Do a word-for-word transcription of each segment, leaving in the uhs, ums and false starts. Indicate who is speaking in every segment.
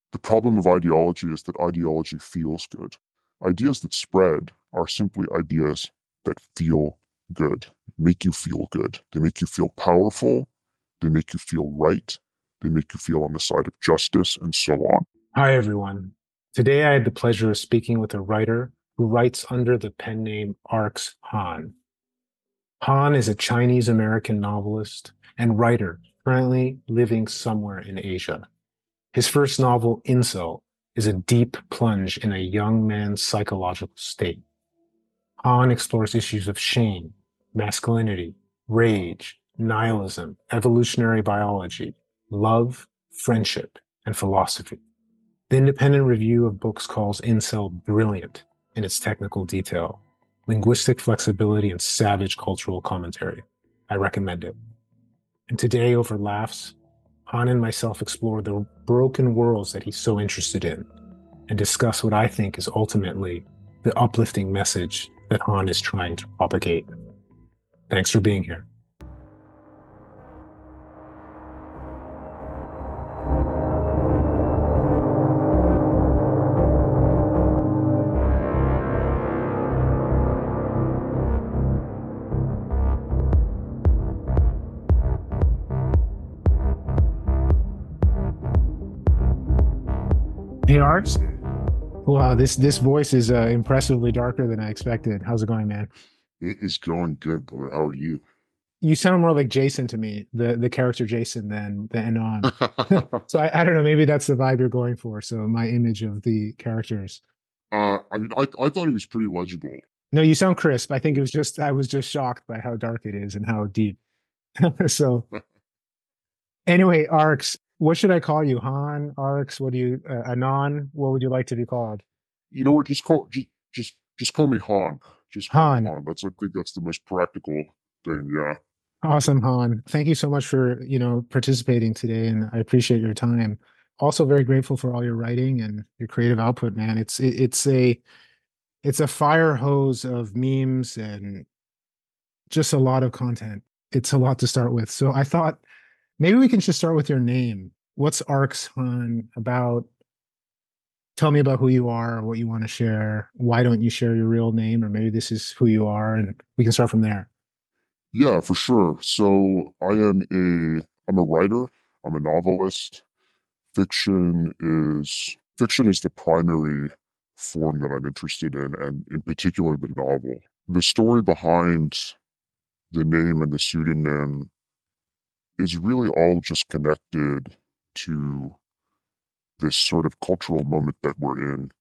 Speaker 1: The problem of ideology is that ideology feels good. Ideas that spread are simply ideas that feel good, make you feel good. They make you feel powerful. They make you feel right. They make you feel on the side of justice and so on.
Speaker 2: Hi, everyone. Today I had the pleasure of speaking with a writer who writes under the pen name Arx Han. Han is a Chinese American novelist and writer currently living somewhere in Asia. His first novel, Incel, is a deep plunge in a young man's psychological state. Han explores issues of shame, masculinity, rage, nihilism, evolutionary biology, love, friendship, and philosophy. The independent review of books calls Incel brilliant in its technical detail, linguistic flexibility, and savage cultural commentary. I recommend it. And today, over laughs, Han and myself explore the broken worlds that he's so interested in and discuss what I think is ultimately the uplifting message that Han is trying to propagate. Thanks for being here. Hey, Arts. Wow, this this voice is uh, impressively darker than I expected. How's it going, man?
Speaker 1: It is going good, brother. How are you?
Speaker 2: You sound more like Jason to me, the the character Jason than the Anon. So I, I don't know, maybe that's the vibe you're going for. So my image of the characters.
Speaker 1: uh, I mean, I, I thought he was pretty legible.
Speaker 2: No, you sound crisp. I think it was just I was just shocked by how dark it is and how deep. So anyway, Arcs, what should I call you? Han, Arcs, what do you uh, Anon? What would you like to be called?
Speaker 1: You know what? Just call just just just call me Han. Just call me
Speaker 2: Han.
Speaker 1: Han. That's I think that's the most practical thing. Yeah.
Speaker 2: Awesome, Han. Thank you so much for, you know, participating today, and I appreciate your time. Also very grateful for all your writing and your creative output, man. It's it, it's a it's a fire hose of memes and just a lot of content. It's a lot to start with. So I thought maybe we can just start with your name. What's Arcs Han about? Tell me about who you are, what you want to share. Why don't you share your real name? Or maybe this is who you are, and we can start from there.
Speaker 1: Yeah, for sure. So I am a I'm a writer. I'm a novelist. Fiction is fiction is the primary form that I'm interested in, and in particular the novel. The story behind the name and the pseudonym is really all just connected to this sort of cultural moment that we're in,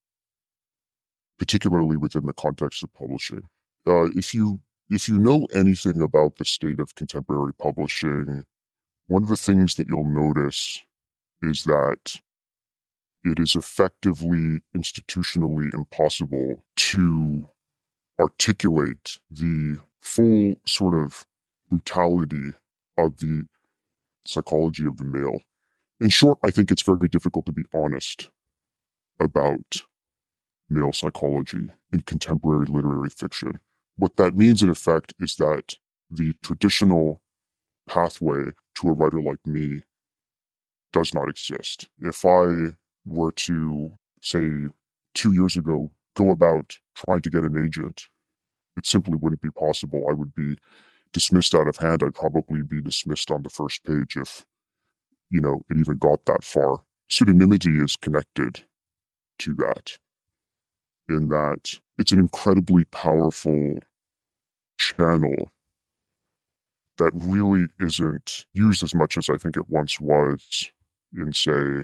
Speaker 1: particularly within the context of publishing. Uh, if you if you know anything about the state of contemporary publishing, one of the things that you'll notice is that it is effectively institutionally impossible to articulate the full sort of brutality of the psychology of the male. In short, I think it's very difficult to be honest about male psychology in contemporary literary fiction. What that means, in effect, is that the traditional pathway to a writer like me does not exist. If I were to, say, two years ago, go about trying to get an agent, it simply wouldn't be possible. I would be dismissed out of hand. I'd probably be dismissed on the first page if, you know, it even got that far. Pseudonymity is connected to that, in that it's an incredibly powerful channel that really isn't used as much as I think it once was in, say,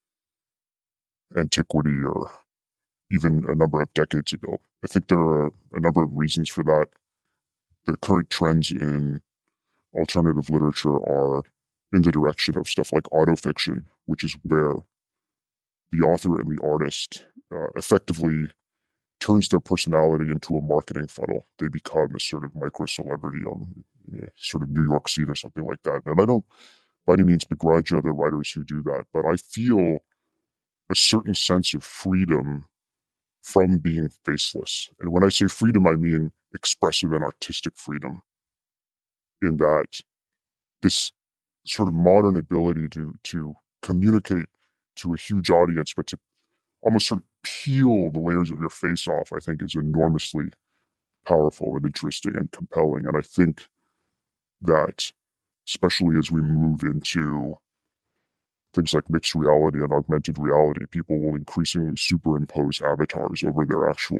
Speaker 1: antiquity or even a number of decades ago. I think there are a number of reasons for that. The current trends in alternative literature are in the direction of stuff like autofiction, which is where the author and the artist uh, effectively turns their personality into a marketing funnel. They become a sort of micro celebrity on you know, sort of New York scene or something like that. And I don't by any means begrudge other writers who do that, but I feel a certain sense of freedom from being faceless. And when I say freedom, I mean expressive and artistic freedom, in that this sort of modern ability to to communicate to a huge audience, but to almost sort of peel the layers of your face off, I think is enormously powerful and interesting and compelling. And I think that, especially as we move into things like mixed reality and augmented reality, people will increasingly superimpose avatars over their actual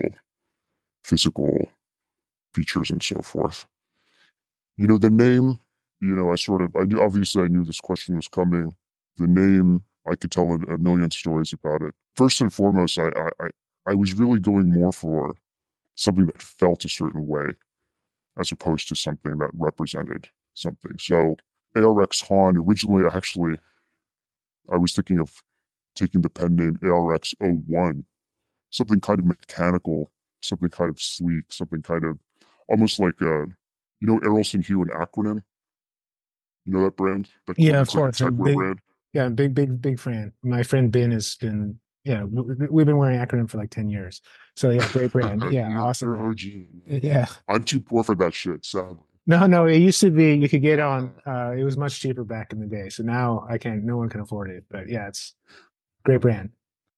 Speaker 1: physical features and so forth. You know, the name, you know, I sort of, I knew, obviously, I knew this question was coming. The name, I could tell a, a million stories about it. First and foremost, I, I, I I was really going more for something that felt a certain way as opposed to something that represented something. So A R X Han, originally, I actually, I was thinking of taking the pen name A R X oh one, something kind of mechanical, something kind of sleek, something kind of almost like a, you know, Errolson Hue and acronym. You know that brand? That
Speaker 2: Yeah, of
Speaker 1: it's like a
Speaker 2: course. I'm
Speaker 1: techwear
Speaker 2: big,
Speaker 1: brand.
Speaker 2: yeah, big, big, big fan. My friend Ben has been, yeah, w- w- we've been wearing acronym for like ten years. So yeah, great brand. Yeah,
Speaker 1: you're,
Speaker 2: awesome
Speaker 1: you're
Speaker 2: brand.
Speaker 1: O G.
Speaker 2: Yeah.
Speaker 1: I'm too poor for that shit, sadly.
Speaker 2: No, no, it used to be you could get
Speaker 1: Uh,
Speaker 2: on, uh, it was much cheaper back in the day. So now I can't, no one can afford it. But yeah, it's great brand.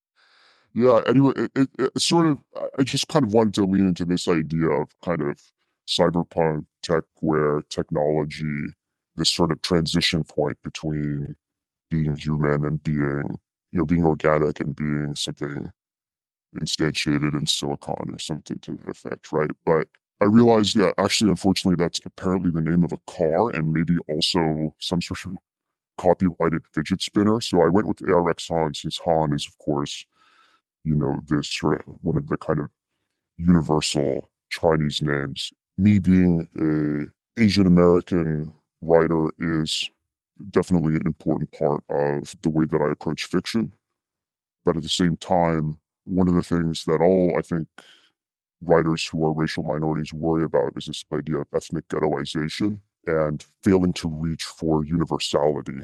Speaker 1: yeah, anyway, it, it, it sort of, I I just kind of wanted to lean into this idea of kind of cyberpunk techwear technology, this sort of transition point between being human and being, you know, being organic and being something instantiated in silicon or something to that effect, right? But I realized, yeah, actually, unfortunately, that's apparently the name of a car and maybe also some sort of copyrighted fidget spinner. So I went with A R X Han since Han is, of course, you know, this sort of one of the kind of universal Chinese names. Me being a Asian American writer is definitely an important part of the way that I approach fiction. But at the same time, one of the things that all, I think, writers who are racial minorities worry about is this idea of ethnic ghettoization and failing to reach for universality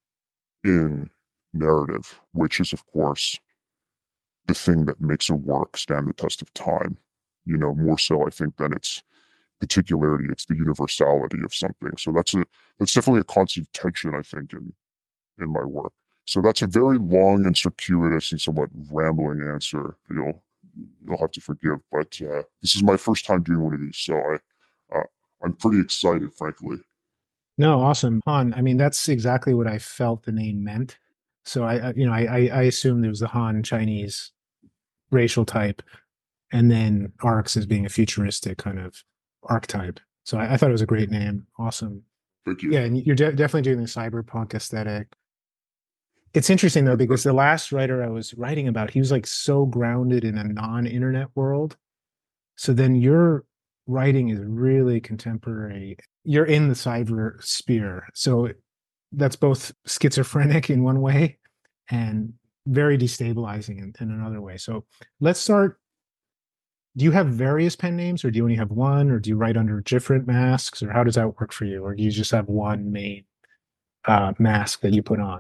Speaker 1: in narrative, which is, of course, the thing that makes a work stand the test of time. You know, more so, I think, than its particularity, it's the universality of something. So that's a that's definitely a constant tension, I think, in in my work. So that's a very long and circuitous and somewhat rambling answer. You'll you'll have to forgive, but uh, this is my first time doing one of these, so I uh, I'm pretty excited, frankly.
Speaker 2: No, awesome. Han, I mean, that's exactly what I felt the name meant. So I, I you know, I, I, I assumed there was the Han Chinese racial type, and then Arcs as being a futuristic kind of archetype. So I, I thought it was a great name. Awesome.
Speaker 1: Thank you.
Speaker 2: Yeah, and you're de definitely doing the cyberpunk aesthetic. It's interesting though, because the last writer I was writing about, he was like so grounded in a non-internet world. So then your writing is really contemporary. You're in the cyber sphere. So that's both schizophrenic in one way and very destabilizing in, in another way. So let's start. Do you have various pen names, or do you only have one, or do you write under different masks, or how does that work for you? Or do you just have one main uh, mask that you put on?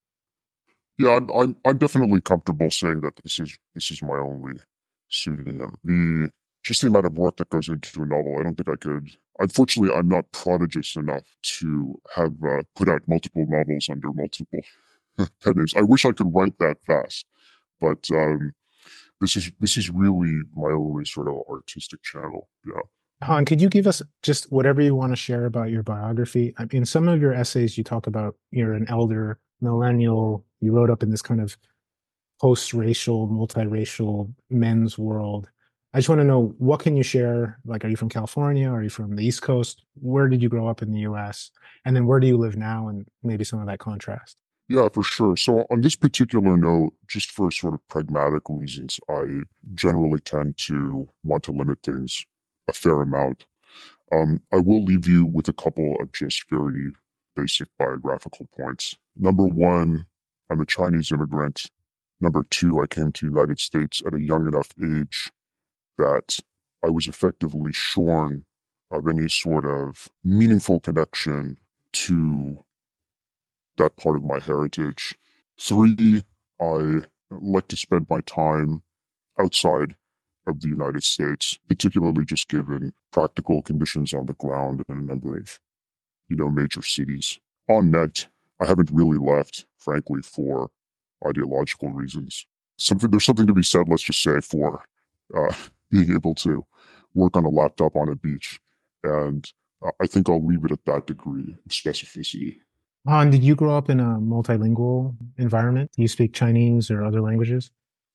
Speaker 1: Yeah, I'm, I'm I'm definitely comfortable saying that this is this is my only pseudonym. The just the amount of work that goes into a novel, I don't think I could. Unfortunately, I'm not prodigious enough to have uh, put out multiple novels under multiple pen names. I wish I could write that fast, but um, this is this is really my only sort of artistic channel. Yeah.
Speaker 2: Han, could you give us just whatever you want to share about your biography? I mean, some of your essays, you talk about you're an elder millennial. You wrote up in this kind of post-racial, multiracial men's world. I just want to know what can you share? Like, are you from California? Are you from the East Coast? Where did you grow up in the U S? And then where do you live now? And maybe some of that contrast.
Speaker 1: Yeah, for sure. So on this particular note, just for sort of pragmatic reasons, I generally tend to want to limit things a fair amount. Um, I will leave you with a couple of just very basic biographical points. Number one, I'm a Chinese immigrant. Number two, I came to the United States at a young enough age that I was effectively shorn of any sort of meaningful connection to that part of my heritage. Three, I like to spend my time outside of the United States, particularly just given practical conditions on the ground in a number of, you know, major cities. On net, I haven't really left, frankly, for ideological reasons. Something There's something to be said, let's just say, for uh, being able to work on a laptop on a beach, and uh, I think I'll leave it at that degree of specificity.
Speaker 2: Han, did you grow up in a multilingual environment? Do you speak Chinese or other languages?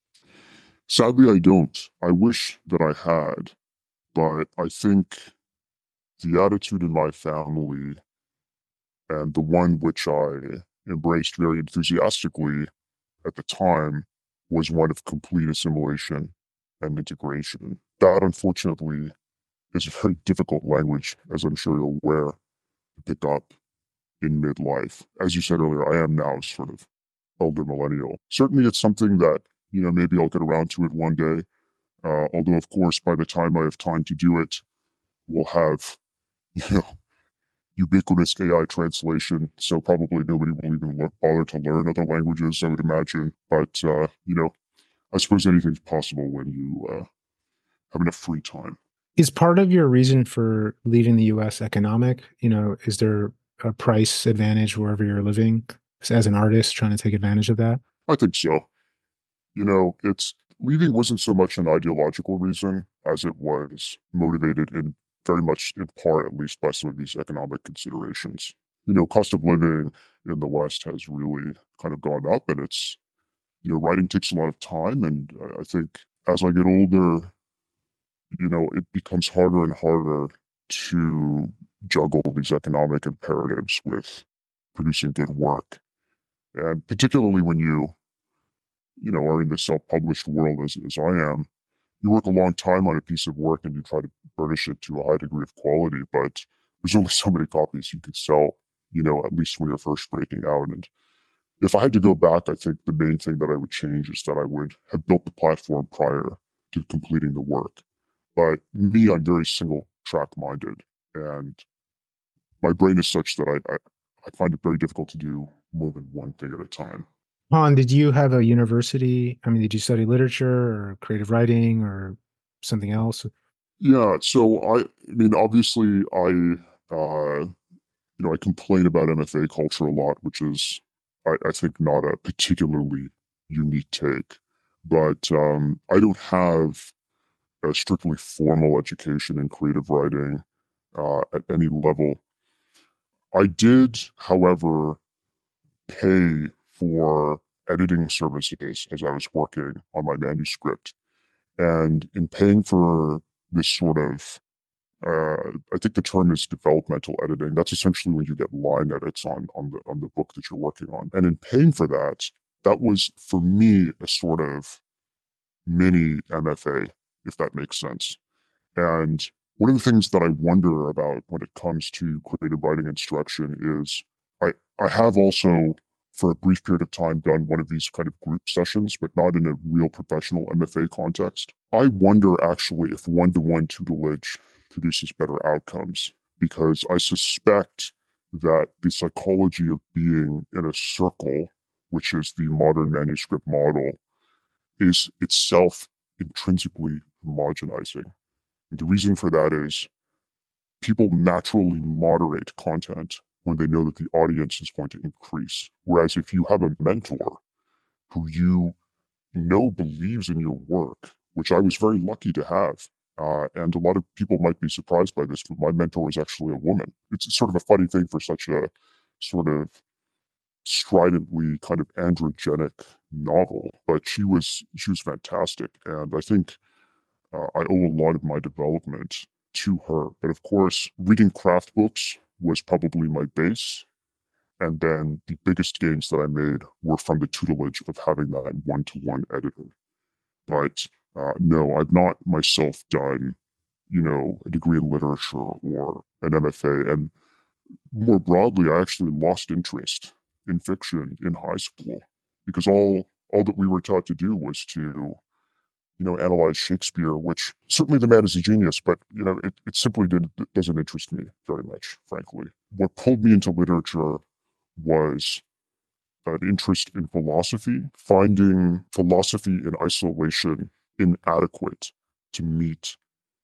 Speaker 1: Sadly, I don't. I wish that I had, but I think the attitude in my family, and the one which I embraced very enthusiastically at the time, was one of complete assimilation and integration. That, unfortunately, is a very difficult language, as I'm sure you're aware, to pick up in midlife. As you said earlier, I am now sort of elder millennial. Certainly, it's something that, you know, maybe I'll get around to it one day. Uh, although, of course, by the time I have time to do it, we'll have, you know, ubiquitous A I translation. So probably nobody will even look, bother to learn other languages, I would imagine. But, uh, you know, I suppose anything's possible when you uh, have enough free time.
Speaker 2: Is part of your reason for leaving the U S economic? You know, is there a price advantage wherever you're living as an artist trying to take advantage of that?
Speaker 1: I think so. You know, it's leaving wasn't so much an ideological reason as it was motivated in very much in part, at least, by some of these economic considerations. You know, cost of living in the West has really kind of gone up, and it's, you know, writing takes a lot of time. And I I think as I get older, you know, it becomes harder and harder to juggle these economic imperatives with producing good work. And particularly when you, you know, are in the self-published world as, as I am, you work a long time on a piece of work and you try to burnish it to a high degree of quality, but there's only so many copies you can sell, you know, at least when you're first breaking out. And if I had to go back, I think the main thing that I would change is that I would have built the platform prior to completing the work. But me, I'm very single track minded, and my brain is such that I, I, I find it very difficult to do more than one thing at a time.
Speaker 2: Han, did you have a university? I mean, did you study literature or creative writing or something else?
Speaker 1: Yeah, so I, I mean, obviously, I, uh, you know, I complain about M F A culture a lot, which is, I, I think, not a particularly unique take. But um, I don't have a strictly formal education in creative writing uh, at any level. I did, however, pay for editing services as I was working on my manuscript. And in paying for this sort of, uh, I think the term is developmental editing. That's essentially when you get line edits on on the on the book that you're working on. And in paying for that, that was for me a sort of mini M F A, if that makes sense. And one of the things that I wonder about when it comes to creative writing instruction is I, I have also, for a brief period of time, done one of these kind of group sessions, but not in a real professional M F A context. I wonder actually if one to one tutelage produces better outcomes, because I suspect that the psychology of being in a circle, which is the modern manuscript model, is itself intrinsically homogenizing. And the reason for that is people naturally moderate content when they know that the audience is going to increase. Whereas if you have a mentor who you know believes in your work, which I was very lucky to have, uh, and a lot of people might be surprised by this, but my mentor is actually a woman. It's sort of a funny thing for such a sort of stridently kind of androgenic novel, but she was she was fantastic, and I think uh, I owe a lot of my development to her. But of course, reading craft books was probably my base. And then the biggest gains that I made were from the tutelage of having that one to one editor. But uh, no, I've not myself done, you know, a degree in literature or an M F A. And more broadly, I actually lost interest in fiction in high school because all all that we were taught to do was to, you know, analyze Shakespeare, which certainly the man is a genius, but, you know, it, it simply did, it doesn't interest me very much, frankly. What pulled me into literature was an interest in philosophy, finding philosophy in isolation inadequate to meet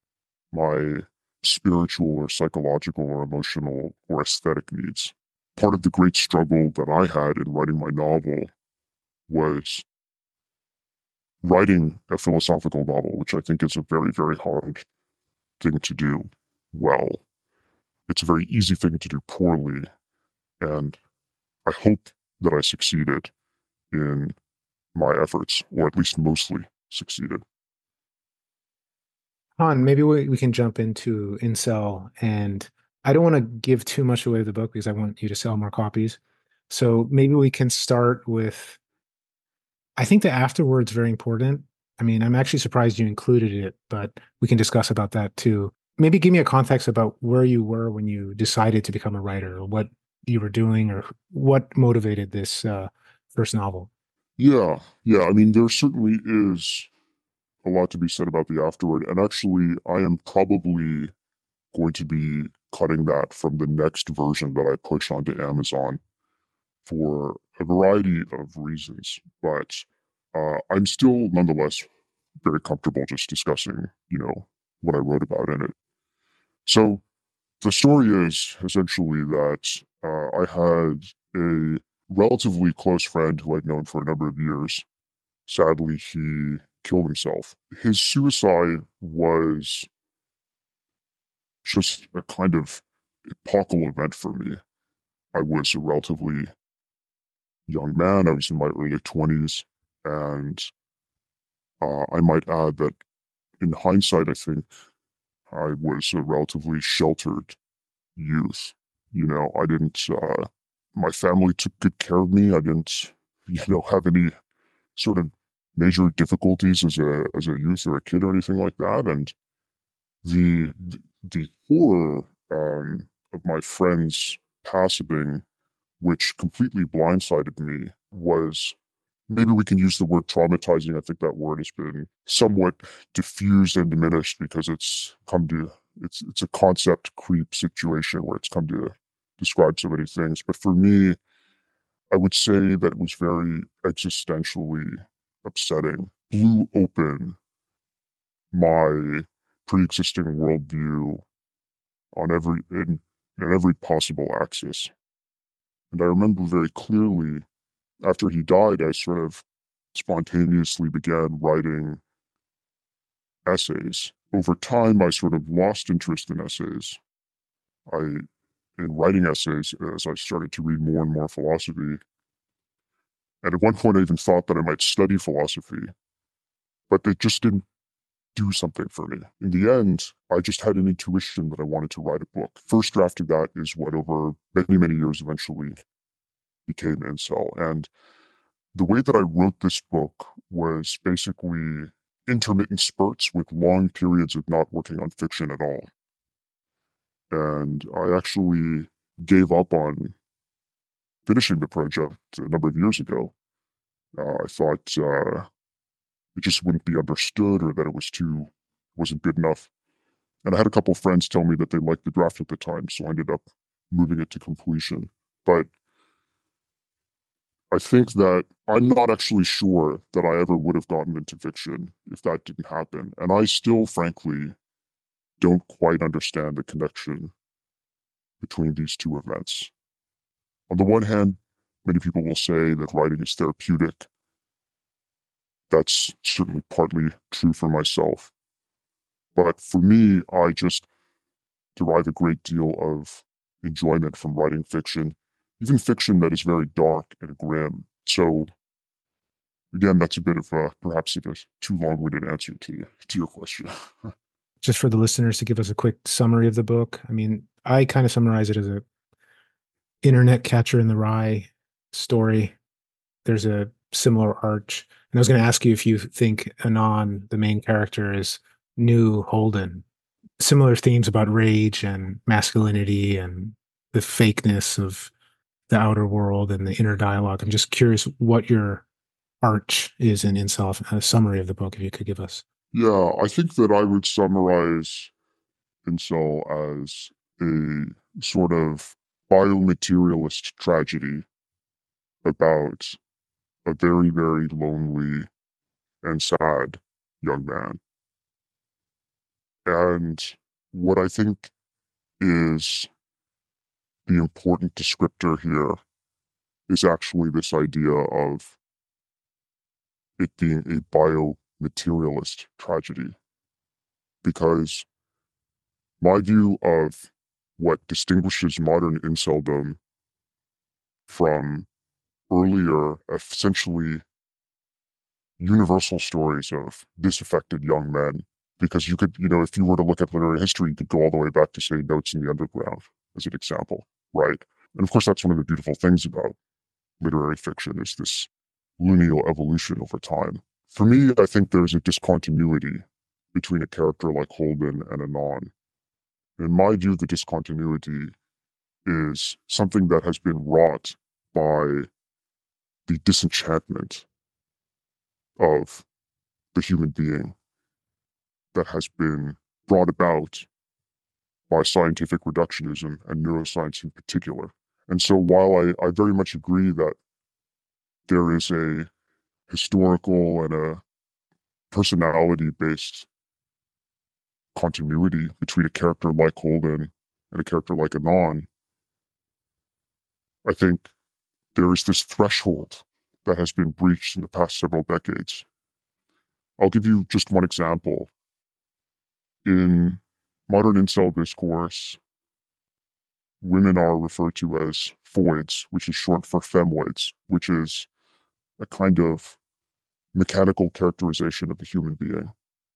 Speaker 1: my spiritual or psychological or emotional or aesthetic needs. Part of the great struggle that I had in writing my novel was writing a philosophical novel, which I think is a very, very hard thing to do well. It's a very easy thing to do poorly, and I hope that I succeeded in my efforts, or at least mostly succeeded.
Speaker 2: Han, maybe we, we can jump into Incel, and I don't want to give too much away of the book because I want you to sell more copies. So maybe we can start with, I think the afterword's very important. I mean, I'm actually surprised you included it, but we can discuss about that too. Maybe give me a context about where you were when you decided to become a writer, or what you were doing, or what motivated this uh, first novel.
Speaker 1: Yeah, yeah, I mean, there certainly is a lot to be said about the afterword, and actually, I am probably going to be cutting that from the next version that I push onto Amazon for a variety of reasons. But uh, I'm still nonetheless very comfortable just discussing, you know, what I wrote about in it. So the story is essentially that uh, I had a relatively close friend who I'd known for a number of years. Sadly, he killed himself. His suicide was just a kind of epochal event for me. I was a relatively young man. I was in my early twenties. And uh, I might add that in hindsight, I think I was a relatively sheltered youth. You know, I didn't, uh, my family took good care of me. I didn't, you know, have any sort of major difficulties as a, as a youth or a kid or anything like that. And the, the horror um, of my friend's passing, which completely blindsided me, was, maybe we can use the word traumatizing. I think that word has been somewhat diffused and diminished because it's come to, it's it's a concept creep situation where it's come to describe so many things. But for me, I would say that it was very existentially upsetting. Blew open my pre-existing worldview on every in, in every possible axis. And I remember very clearly after he died, I sort of spontaneously began writing essays. Over time, I sort of lost interest in essays. I, in writing essays, as I started to read more and more philosophy, and at one point I even thought that I might study philosophy, but it just didn't do something for me. In the end, I just had an intuition that I wanted to write a book. First draft of that is what over many, many years eventually became Incel. And the way that I wrote this book was basically intermittent spurts with long periods of not working on fiction at all. And I actually gave up on finishing the project a number of years ago. Uh, I thought uh, it just wouldn't be understood or that it was too, wasn't good enough. And I had a couple of friends tell me that they liked the draft at the time, so I ended up moving it to completion. But I think that I'm not actually sure that I ever would have gotten into fiction if that didn't happen. And I still, frankly, don't quite understand the connection between these two events. On the one hand, many people will say that writing is therapeutic. That's certainly partly true for myself. But for me, I just derive a great deal of enjoyment from writing fiction, even fiction that is very dark and grim. So again, that's a bit of a, perhaps a too long-winded answer to, to your question.
Speaker 2: Just for the listeners to give us a quick summary of the book. I mean, I kind of summarize it as a internet catcher in the rye story. There's a similar arch. And I was going to ask you if you think Anon, the main character, is new Holden. Similar themes about rage and masculinity and the fakeness of the outer world and the inner dialogue. I'm just curious what your arch is in Incel, a summary of the book, if you could give us.
Speaker 1: Yeah, I think that I would summarize Incel as a sort of biomaterialist tragedy about a very, very lonely and sad young man. And what I think is the important descriptor here is actually this idea of it being a biomaterialist tragedy, because my view of what distinguishes modern inceldom from earlier, essentially universal stories of disaffected young men, because you could, you know, if you were to look at literary history, you could go all the way back to, say, Notes in the Underground as an example, right? And of course, that's one of the beautiful things about literary fiction is this lineal evolution over time. For me, I think there's a discontinuity between a character like Holden and Anon. In my view, the discontinuity is something that has been wrought by the disenchantment of the human being that has been brought about by scientific reductionism and neuroscience in particular. And so while I, I very much agree that there is a historical and a personality-based continuity between a character like Holden and a character like Anon, I think there is this threshold that has been breached in the past several decades. I'll give you just one example. In modern incel discourse, women are referred to as foids, which is short for femoids, which is a kind of mechanical characterization of the human being.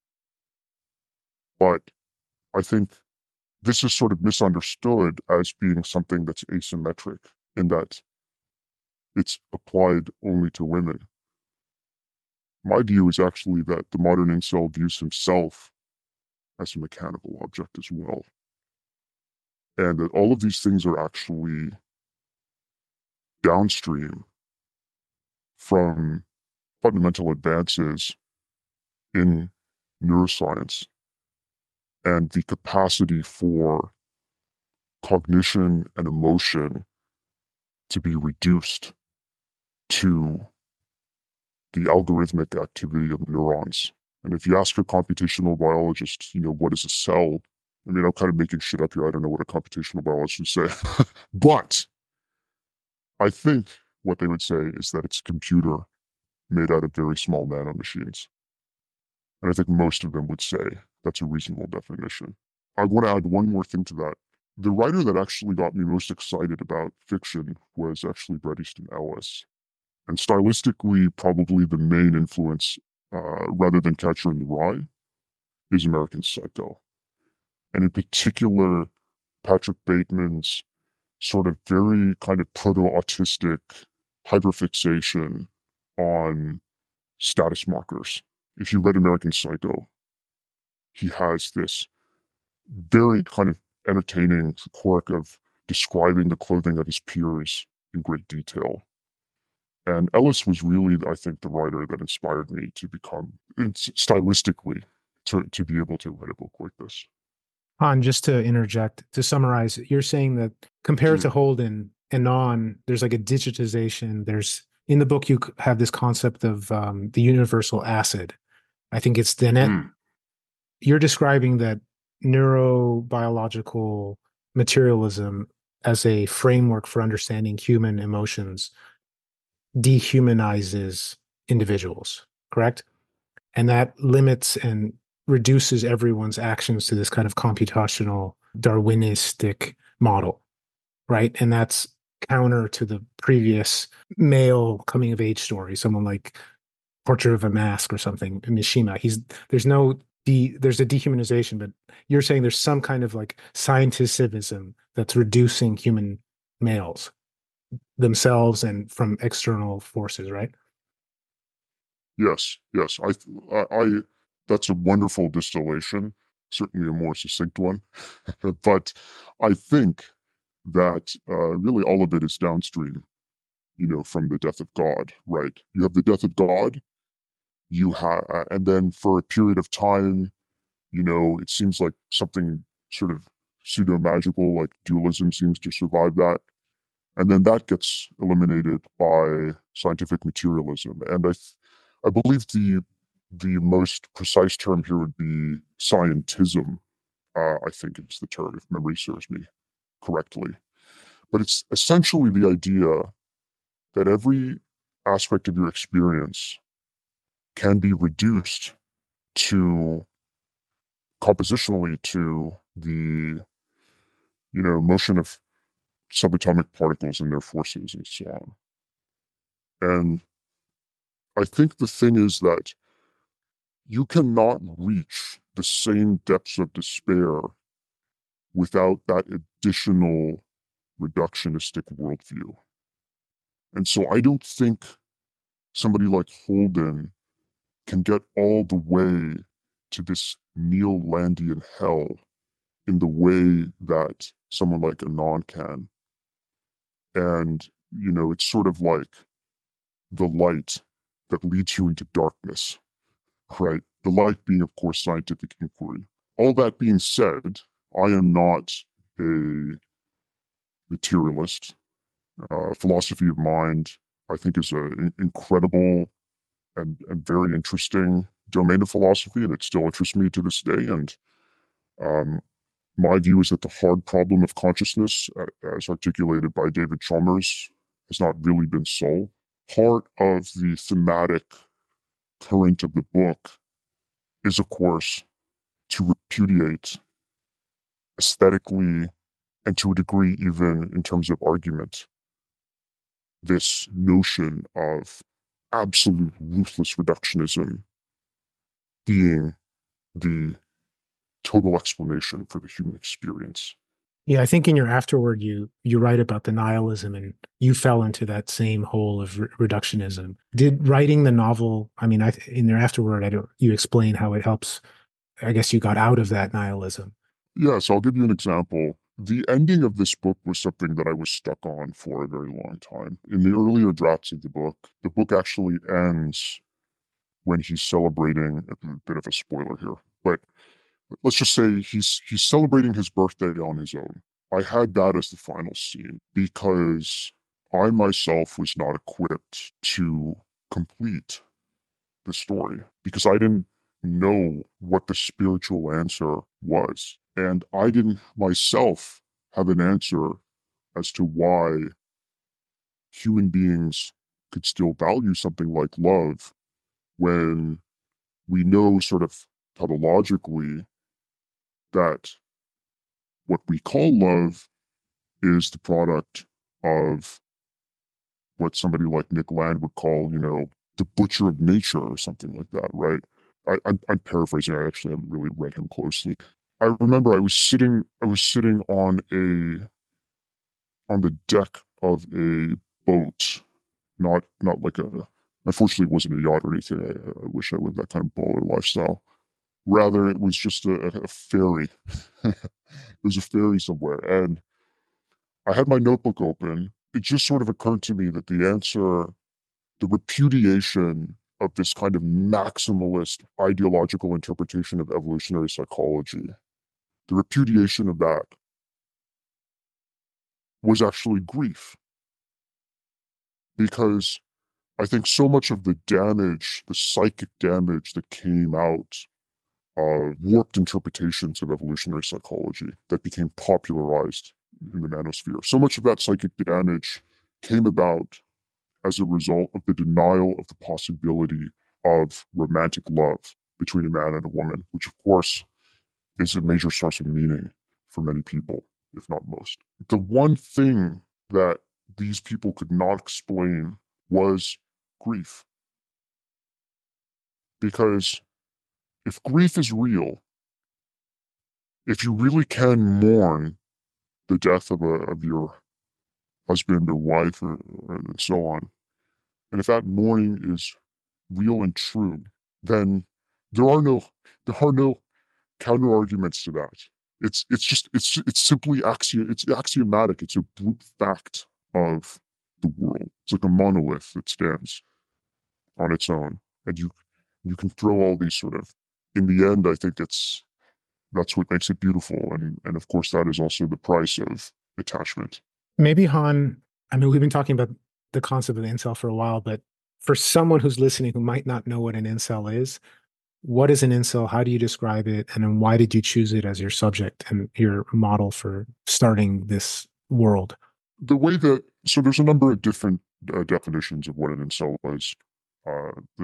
Speaker 1: But I think this is sort of misunderstood as being something that's asymmetric, in that it's applied only to women. My view is actually that the modern incel views himself as a mechanical object as well. And that all of these things are actually downstream from fundamental advances in neuroscience and the capacity for cognition and emotion to be reduced to the algorithmic activity of neurons. And if you ask a computational biologist, you know, what is a cell? I mean, I'm kind of making shit up here. I don't know what a computational biologist would say. But I think what they would say is that it's a computer made out of very small nanomachines. And I think most of them would say that's a reasonable definition. I want to add one more thing to that. The writer that actually got me most excited about fiction was actually Bret Easton Ellis. And stylistically, probably the main influence, uh, rather than Catcher in the Rye, is American Psycho. And in particular, Patrick Bateman's sort of very kind of proto-autistic hyperfixation on status markers. If you read American Psycho, he has this very kind of entertaining quirk of describing the clothing of his peers in great detail. And Ellis was really, I think, the writer that inspired me to become, stylistically, to, to be able to write a book like this.
Speaker 2: Han, just to interject, to summarize, you're saying that compared to Holden and On, there's like a digitization. There's in the book, you have this concept of um, the universal acid. I think it's the net.
Speaker 1: Mm.
Speaker 2: You're describing that neurobiological materialism as a framework for understanding human emotions dehumanizes individuals, correct? And that limits and reduces everyone's actions to this kind of computational Darwinistic model, right? And that's counter to the previous male coming of age story, someone like Portrait of a Mask or something, Mishima. He's there's no de, there's a dehumanization, but you're saying there's some kind of like scientificism that's reducing human males themselves and from external forces, right?
Speaker 1: Yes, yes. I, I, I, that's a wonderful distillation, certainly a more succinct one. But I think that uh, really all of it is downstream, you know, from the death of God, right? You have the death of God, you have, uh, and then for a period of time, you know, it seems like something sort of pseudo magical, like dualism seems to survive that. And then that gets eliminated by scientific materialism. And I, th- I believe the the most precise term here would be scientism. Uh, I think it's the term, if memory serves me correctly. But it's essentially the idea that every aspect of your experience can be reduced to compositionally to the, you know, motion of subatomic particles and their forces and so on. And I think the thing is that you cannot reach the same depths of despair without that additional reductionistic worldview. And so I don't think somebody like Holden can get all the way to this Neo-Landian hell in the way that someone like Anand can. And, you know, it's sort of like the light that leads you into darkness, right? The light being, of course, scientific inquiry. All that being said, I am not a materialist. Uh, philosophy of mind, I think, is an incredible and, and very interesting domain of philosophy, and it still interests me to this day. And um, my view is that the hard problem of consciousness, uh, as articulated by David Chalmers, has not really been solved. Part of the thematic current of the book is, of course, to repudiate aesthetically and to a degree even in terms of argument this notion of absolute ruthless reductionism being the total explanation for the human experience.
Speaker 2: Yeah, I think in your afterword, you you write about the nihilism, and you fell into that same hole of re- reductionism. Did writing the novel? I mean, I, in your afterword, I don't. You explain how it helps. I guess you got out of that nihilism.
Speaker 1: Yes, I'll give you an example. The ending of this book was something that I was stuck on for a very long time. In the earlier drafts of the book, the book actually ends when he's celebrating, a bit of a spoiler here, but let's just say he's he's celebrating his birthday on his own. I had that as the final scene because I myself was not equipped to complete the story because I didn't know what the spiritual answer was. And I didn't myself have an answer as to why human beings could still value something like love when we know sort of tautologically that what we call love is the product of what somebody like Nick Land would call, you know, the butcher of nature or something like that, right? I, I'm, I'm paraphrasing. I actually haven't really read him closely. I remember I was sitting, I was sitting on a, on the deck of a boat, not, not like a, unfortunately it wasn't a yacht or anything. I, I wish I lived that kind of baller lifestyle. Rather, it was just a, a ferry. It was a ferry somewhere. And I had my notebook open. It just sort of occurred to me that the answer, the repudiation of this kind of maximalist ideological interpretation of evolutionary psychology, the repudiation of that was actually grief. Because I think so much of the damage, the psychic damage that came out of warped interpretations of evolutionary psychology that became popularized in the manosphere, so much of that psychic damage came about as a result of the denial of the possibility of romantic love between a man and a woman, which of course is a major source of meaning for many people, if not most. The one thing that these people could not explain was grief. Because if grief is real, if you really can mourn the death of, a, of your husband or wife or, or and so on, and if that mourning is real and true, then there are no there are no counter arguments to that. It's it's just it's it's simply axiom it's axiomatic. It's a brute fact of the world. It's like a monolith that stands on its own, and you you can throw all these sort of. In the end, I think it's that's what makes it beautiful, and and of course that is also the price of attachment.
Speaker 2: Maybe Han. I mean, we've been talking about the concept of incel for a while, but for someone who's listening who might not know what an incel is, what is an incel? How do you describe it? And then why did you choose it as your subject and your model for starting this world?
Speaker 1: The way that so there's a number of different uh, definitions of what an incel is. Uh, the,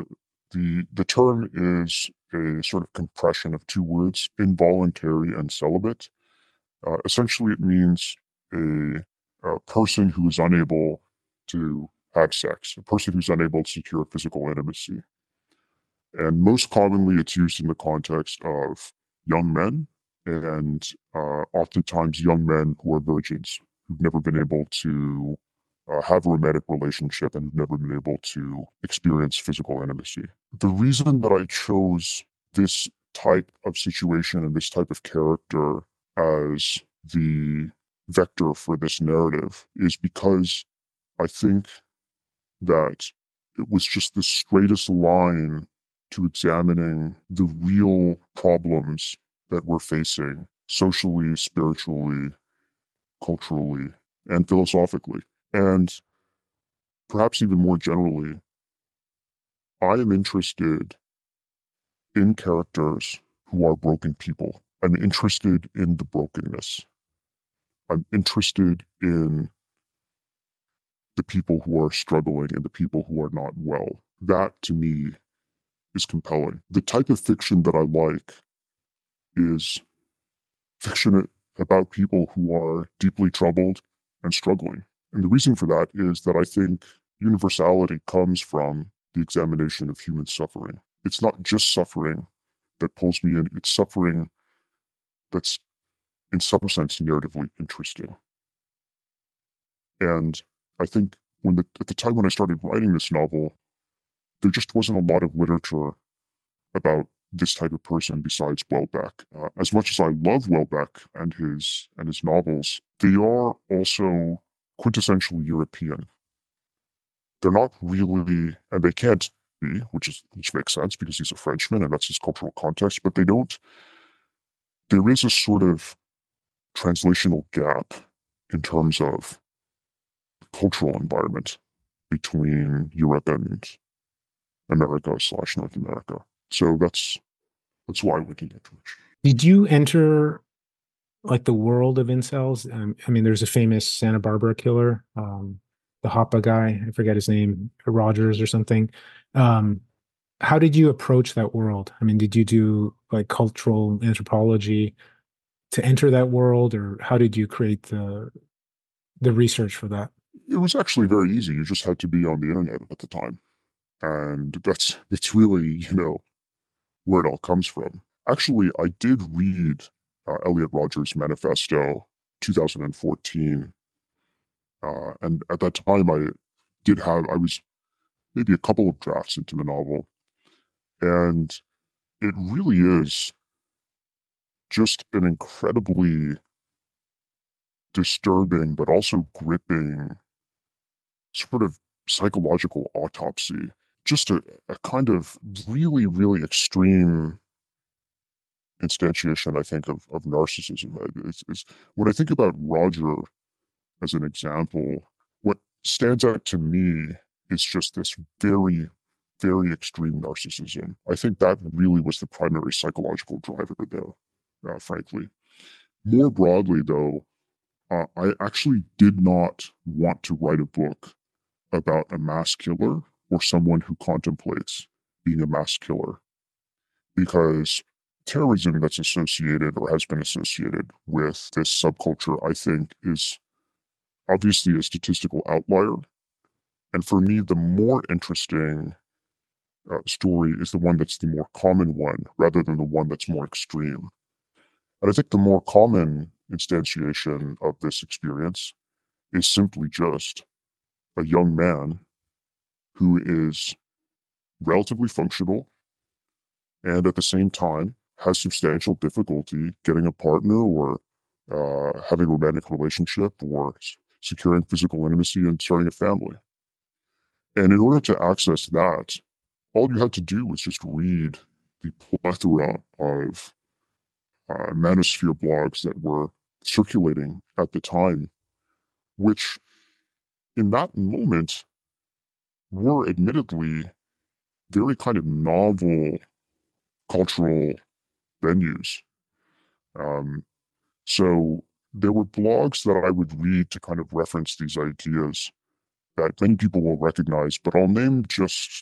Speaker 1: The, the term is a sort of compression of two words, involuntary and celibate. Uh, essentially, it means a, a person who is unable to have sex, a person who's unable to secure physical intimacy. And most commonly, it's used in the context of young men and uh, oftentimes young men who are virgins, who've never been able to uh, have a romantic relationship and who've never been able to experience physical intimacy. The reason that I chose this type of situation and this type of character as the vector for this narrative is because I think that it was just the straightest line to examining the real problems that we're facing socially, spiritually, culturally, and philosophically. And perhaps even more generally, I am interested in characters who are broken people. I'm interested in the brokenness. I'm interested in the people who are struggling and the people who are not well. That to me is compelling. The type of fiction that I like is fiction about people who are deeply troubled and struggling. And the reason for that is that I think universality comes from the examination of human suffering. It's not just suffering that pulls me in, it's suffering that's in some sense narratively interesting. And I think when the, at the time when I started writing this novel, there just wasn't a lot of literature about this type of person besides Welbeck. Uh, as much as I love Welbeck and his and his novels, they are also quintessentially European. They're not really, and they can't be, which is which makes sense because he's a Frenchman and that's his cultural context. But they don't. There is a sort of translational gap in terms of cultural environment between Europe and America slash North America. So that's that's why I went into it.
Speaker 2: Did you enter like the world of incels? Um, I mean, there's a famous Santa Barbara killer, um, the Hoppa guy. I forget his name, Rogers or something. Um, how did you approach that world? I mean, did you do like cultural anthropology to enter that world, or how did you create the the research for that?
Speaker 1: It was actually very easy. You just had to be on the internet at the time. And that's it's really, you know, where it all comes from. Actually, I did read uh, Elliot Rodgers' Manifesto two thousand fourteen. Uh, and at that time, I did have, I was maybe a couple of drafts into the novel. And it really is just an incredibly disturbing, but also gripping sort of psychological autopsy. Just a, a kind of really, really extreme instantiation, I think, of, of narcissism. It's, it's, when I think about Roger as an example, what stands out to me is just this very, very extreme narcissism. I think that really was the primary psychological driver there, uh, frankly. More broadly, though, uh, I actually did not want to write a book about a mass killer or someone who contemplates being a mass killer because terrorism that's associated or has been associated with this subculture, I think, is obviously a statistical outlier. And for me, the more interesting uh, story is the one that's the more common one rather than the one that's more extreme. And I think the more common instantiation of this experience is simply just a young man who is relatively functional and at the same time has substantial difficulty getting a partner or uh, having a romantic relationship or securing physical intimacy and starting a family. And in order to access that, all you had to do was just read the plethora of uh, manosphere blogs that were circulating at the time, which in that moment were admittedly very kind of novel cultural venues. Um, so there were blogs that I would read to kind of reference these ideas that many people will recognize, but I'll name just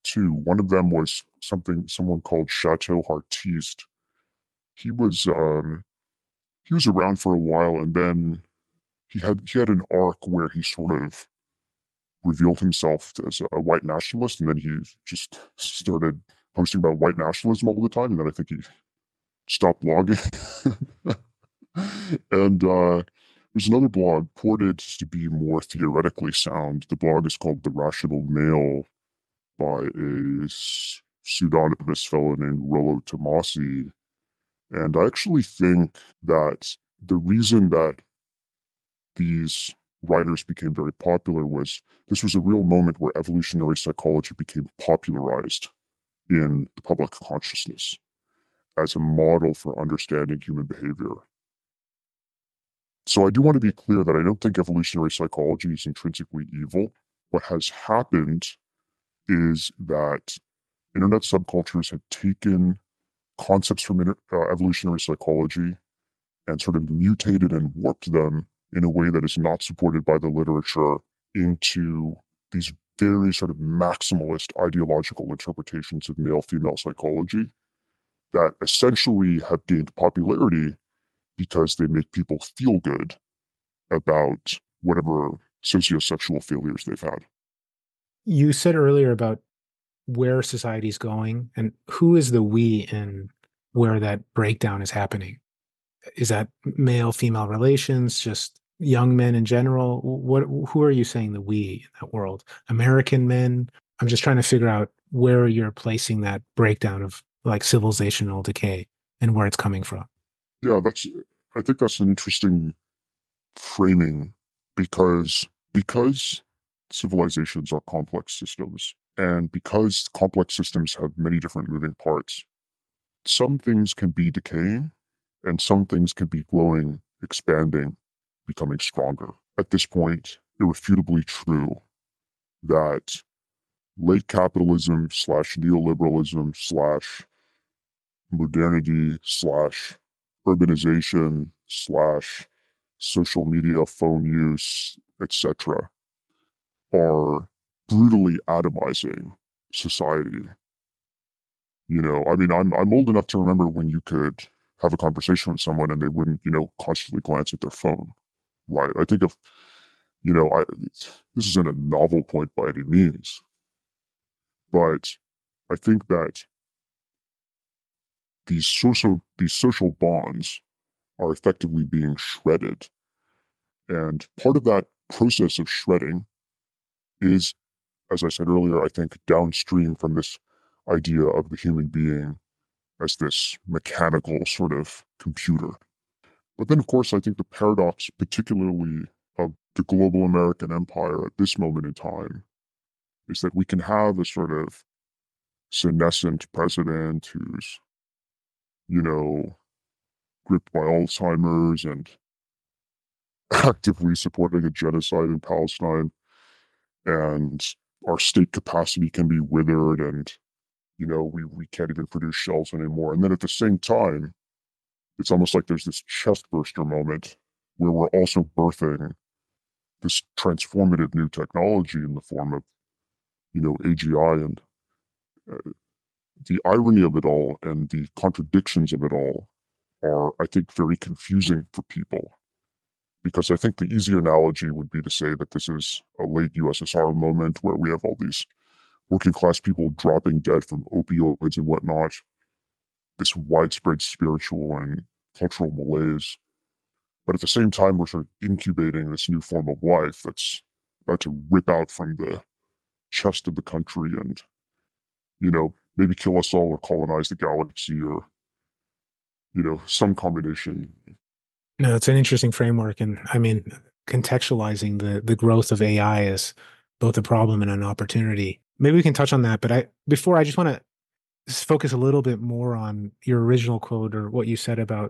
Speaker 1: two. One of them was something someone called Chateau Artiste. He was um, he was around for a while, and then he had he had an arc where he sort of revealed himself as a white nationalist, and then he just started posting about white nationalism all the time, and then I think he stopped blogging. And uh, there's another blog purported to be more theoretically sound. The blog is called The Rational Male by a pseudonymous fellow named Rollo Tomasi. And I actually think that the reason that these writers became very popular was this was a real moment where evolutionary psychology became popularized in the public consciousness as a model for understanding human behavior. So I do want to be clear that I don't think evolutionary psychology is intrinsically evil. What has happened is that internet subcultures have taken concepts from inter- uh, evolutionary psychology and sort of mutated and warped them in a way that is not supported by the literature into these very sort of maximalist ideological interpretations of male-female psychology that essentially have gained popularity because they make people feel good about whatever sociosexual failures they've had.
Speaker 2: You said earlier about where society's going and who is the we in where that breakdown is happening. Is that male female relations, just young men in general? What who are you saying the we in that world? American men? I'm just trying to figure out where you're placing that breakdown of like civilizational decay and where it's coming from.
Speaker 1: Yeah, that's I think that's an interesting framing because because civilizations are complex systems and because complex systems have many different moving parts, some things can be decaying and some things can be growing, expanding, becoming stronger. At this point, irrefutably true that late capitalism slash neoliberalism slash modernity slash urbanization slash social media, phone use, et cetera, are brutally atomizing society. You know, I mean, I'm I'm old enough to remember when you could have a conversation with someone and they wouldn't, you know, constantly glance at their phone. Right. I think of, you know, I this isn't a novel point by any means, but I think that these social these social bonds are effectively being shredded. And part of that process of shredding is, as I said earlier, I think downstream from this idea of the human being as this mechanical sort of computer. But then, of course, I think the paradox, particularly of the global American empire at this moment in time, is that we can have a sort of senescent president who's, you know, gripped by Alzheimer's and actively supporting a genocide in Palestine, and our state capacity can be withered, and you know we we can't even produce shells anymore. And then at the same time, it's almost like there's this chest burster moment where we're also birthing this transformative new technology in the form of you know A G I. And uh, the irony of it all and the contradictions of it all are, I think, very confusing for people. Because I think the easy analogy would be to say that this is a late U S S R moment where we have all these working class people dropping dead from opioids and whatnot, this widespread spiritual and cultural malaise. But at the same time, we're sort of incubating this new form of life that's about to rip out from the chest of the country and, you know, maybe kill us all or colonize the galaxy or, you know, some combination.
Speaker 2: No, it's an interesting framework, and I mean, contextualizing the the growth of A I as both a problem and an opportunity. Maybe we can touch on that, but I before I just want to focus a little bit more on your original quote or what you said about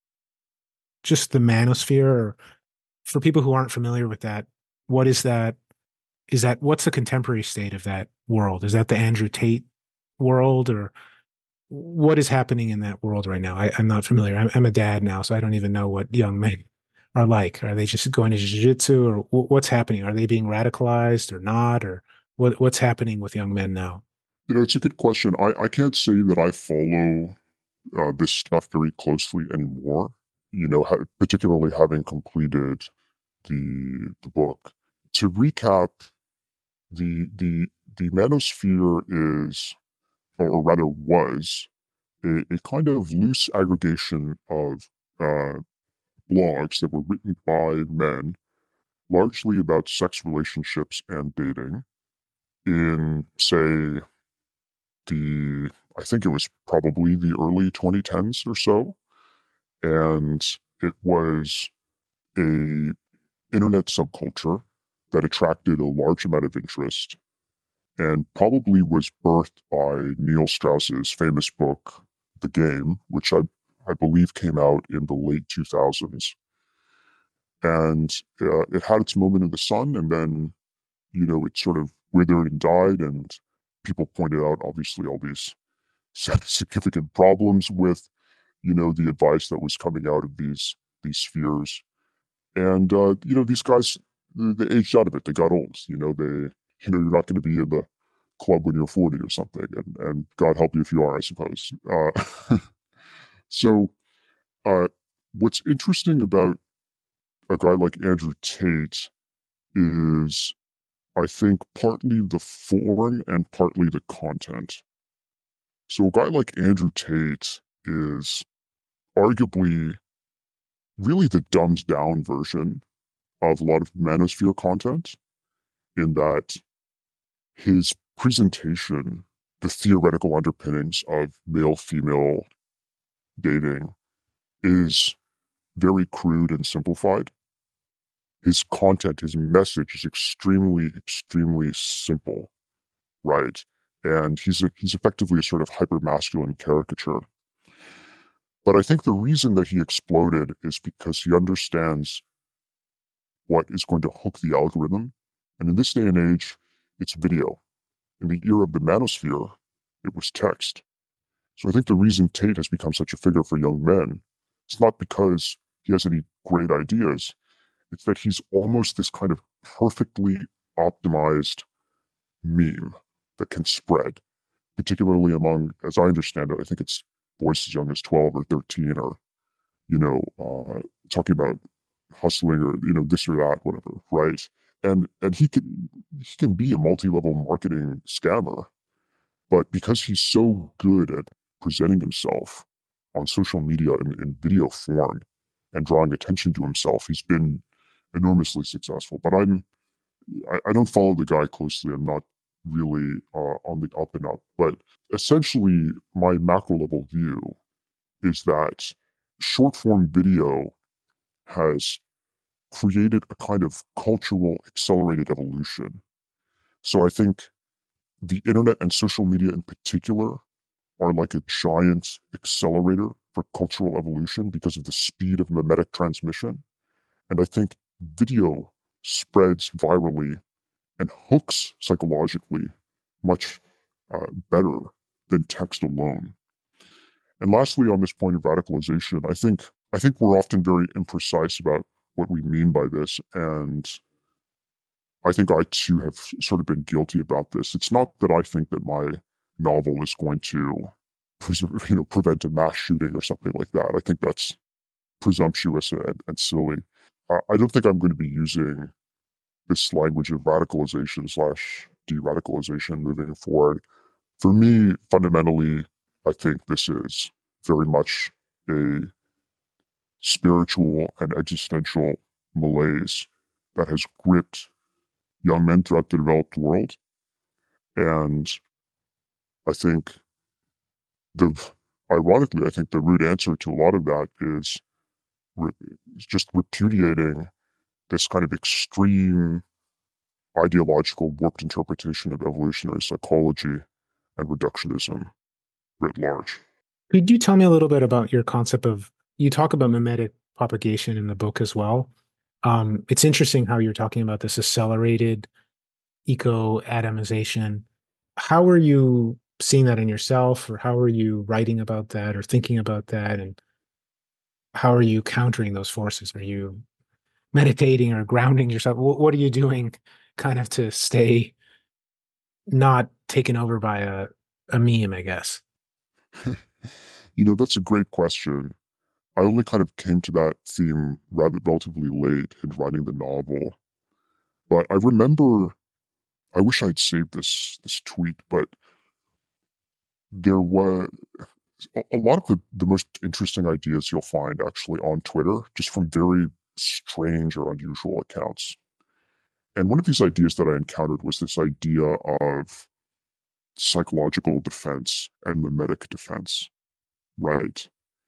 Speaker 2: just the manosphere. Or for people who aren't familiar with that, what is that? Is that what's the contemporary state of that world? Is that the Andrew Tate world, or what is happening in that world right now? I, I'm not familiar. I'm, I'm a dad now, so I don't even know what young men are like. Are they just going to jiu-jitsu, or w- what's happening? Are they being radicalized or not? Or what, what's happening with young men now?
Speaker 1: You know, it's a good question. I, I can't say that I follow uh, this stuff very closely anymore. You know, ha- particularly having completed the the book. To recap, the the the manosphere is, or rather was, a, a kind of loose aggregation of uh, blogs that were written by men, largely about sex relationships and dating, in say the I think it was probably the early twenty tens or so, and it was a internet subculture that attracted a large amount of interest and probably was birthed by Neil Strauss's famous book, The Game, which I, I believe came out in the late two thousands. And uh, it had its moment in the sun, and then, you know, it sort of withered and died. And people pointed out, obviously, all these significant problems with, you know, the advice that was coming out of these these spheres. And, uh, you know, these guys, they, they aged out of it. They got old. You know, they, you know, you're not going to be in the club when you're forty or something, and and God help you if you are, I suppose. Uh, so, uh, what's interesting about a guy like Andrew Tate is, I think, partly the form and partly the content. So, a guy like Andrew Tate is arguably really the dumbed down version of a lot of manosphere content, in that his presentation, the theoretical underpinnings of male female dating, is very crude and simplified. His content, his message is extremely, extremely simple, right? And he's a, he's effectively a sort of hyper masculine caricature. But I think the reason that he exploded is because he understands what is going to hook the algorithm. And in this day and age, it's video. In the era of the manosphere, it was text. So I think the reason Tate has become such a figure for young men, it's not because he has any great ideas. It's that he's almost this kind of perfectly optimized meme that can spread, particularly among, as I understand it, I think it's boys as young as twelve or thirteen, or, you know, uh, talking about hustling, or, you know, this or that, whatever, right? And and he can he can be a multi-level marketing scammer, but because he's so good at presenting himself on social media in, in video form and drawing attention to himself, he's been enormously successful. But I'm I, I don't follow the guy closely. I'm not really uh, on the up and up. But essentially, my macro level view is that short form video has created a kind of cultural accelerated evolution. So I think the internet and social media in particular are like a giant accelerator for cultural evolution because of the speed of mimetic transmission. And I think video spreads virally and hooks psychologically much uh, better than text alone. And lastly, on this point of radicalization, I think I think we're often very imprecise about what we mean by this, and I think I too have sort of been guilty about this. It's not that I think that my novel is going to, you know, prevent a mass shooting or something like that. I think that's presumptuous and, and silly. Uh, I don't think I'm going to be using this language of radicalization slash de-radicalization moving forward. For me, fundamentally, I think this is very much a spiritual and existential malaise that has gripped young men throughout the developed world. And I think the, ironically, I think the root answer to a lot of that is re- just repudiating this kind of extreme ideological warped interpretation of evolutionary psychology and reductionism writ large.
Speaker 2: Could you tell me a little bit about your concept of, you talk about mimetic propagation in the book as well. Um, it's interesting how you're talking about this accelerated eco-atomization. How are you seeing that in yourself, or how are you writing about that or thinking about that? And how are you countering those forces? Are you meditating or grounding yourself? What, what are you doing kind of to stay not taken over by a, a meme, I guess.
Speaker 1: You know, that's a great question. I only kind of came to that theme rather relatively late in writing the novel. But I remember, I wish I'd saved this this tweet, but there was a, a lot of the, the most interesting ideas you'll find actually on Twitter, just from very strange or unusual accounts. And one of these ideas that I encountered was this idea of psychological defense and mimetic defense, right?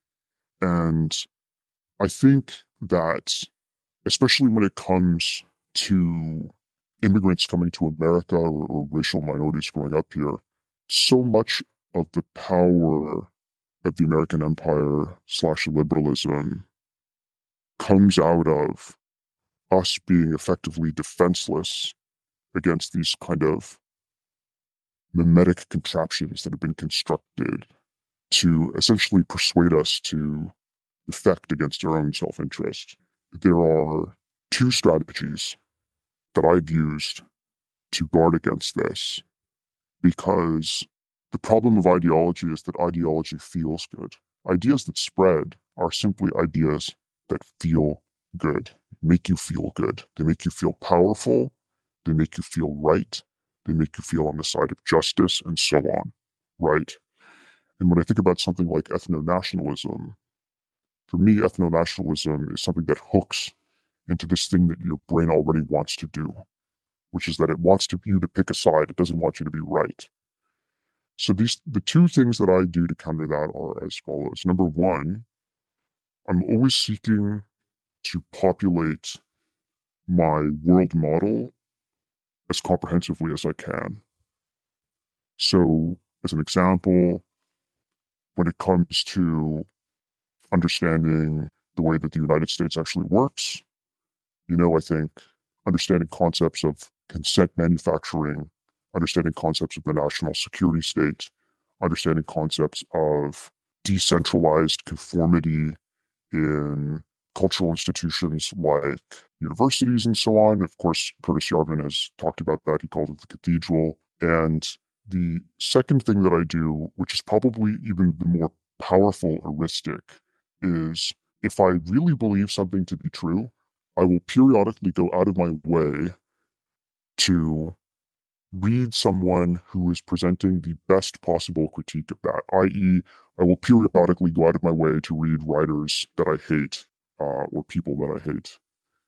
Speaker 1: And I think that, especially when it comes to immigrants coming to America or, or racial minorities growing up here, so much of the power of the American empire slash liberalism comes out of us being effectively defenseless against these kind of mimetic contraptions that have been constructed to essentially persuade us to defect against our own self-interest. There are two strategies that I've used to guard against this, because the problem of ideology is that ideology feels good. Ideas that spread are simply ideas that feel good, make you feel good. They make you feel powerful. They make you feel right. They make you feel on the side of justice and so on, right? And when I think about something like ethno-nationalism, for me, ethno-nationalism is something that hooks into this thing that your brain already wants to do, which is that it wants to, you to pick a side. It doesn't want you to be right. So these the two things that I do to counter that are as follows. Number one, I'm always seeking to populate my world model as comprehensively as I can. So, as an example, when it comes to understanding the way that the United States actually works, you know, I think understanding concepts of consent manufacturing, understanding concepts of the national security state, understanding concepts of decentralized conformity in cultural institutions like universities and so on. Of course, Curtis Yarvin has talked about that. He called it the cathedral. And the second thing that I do, which is probably even the more powerful heuristic, is if I really believe something to be true, I will periodically go out of my way to read someone who is presenting the best possible critique of that, that is, I will periodically go out of my way to read writers that I hate uh, or people that I hate,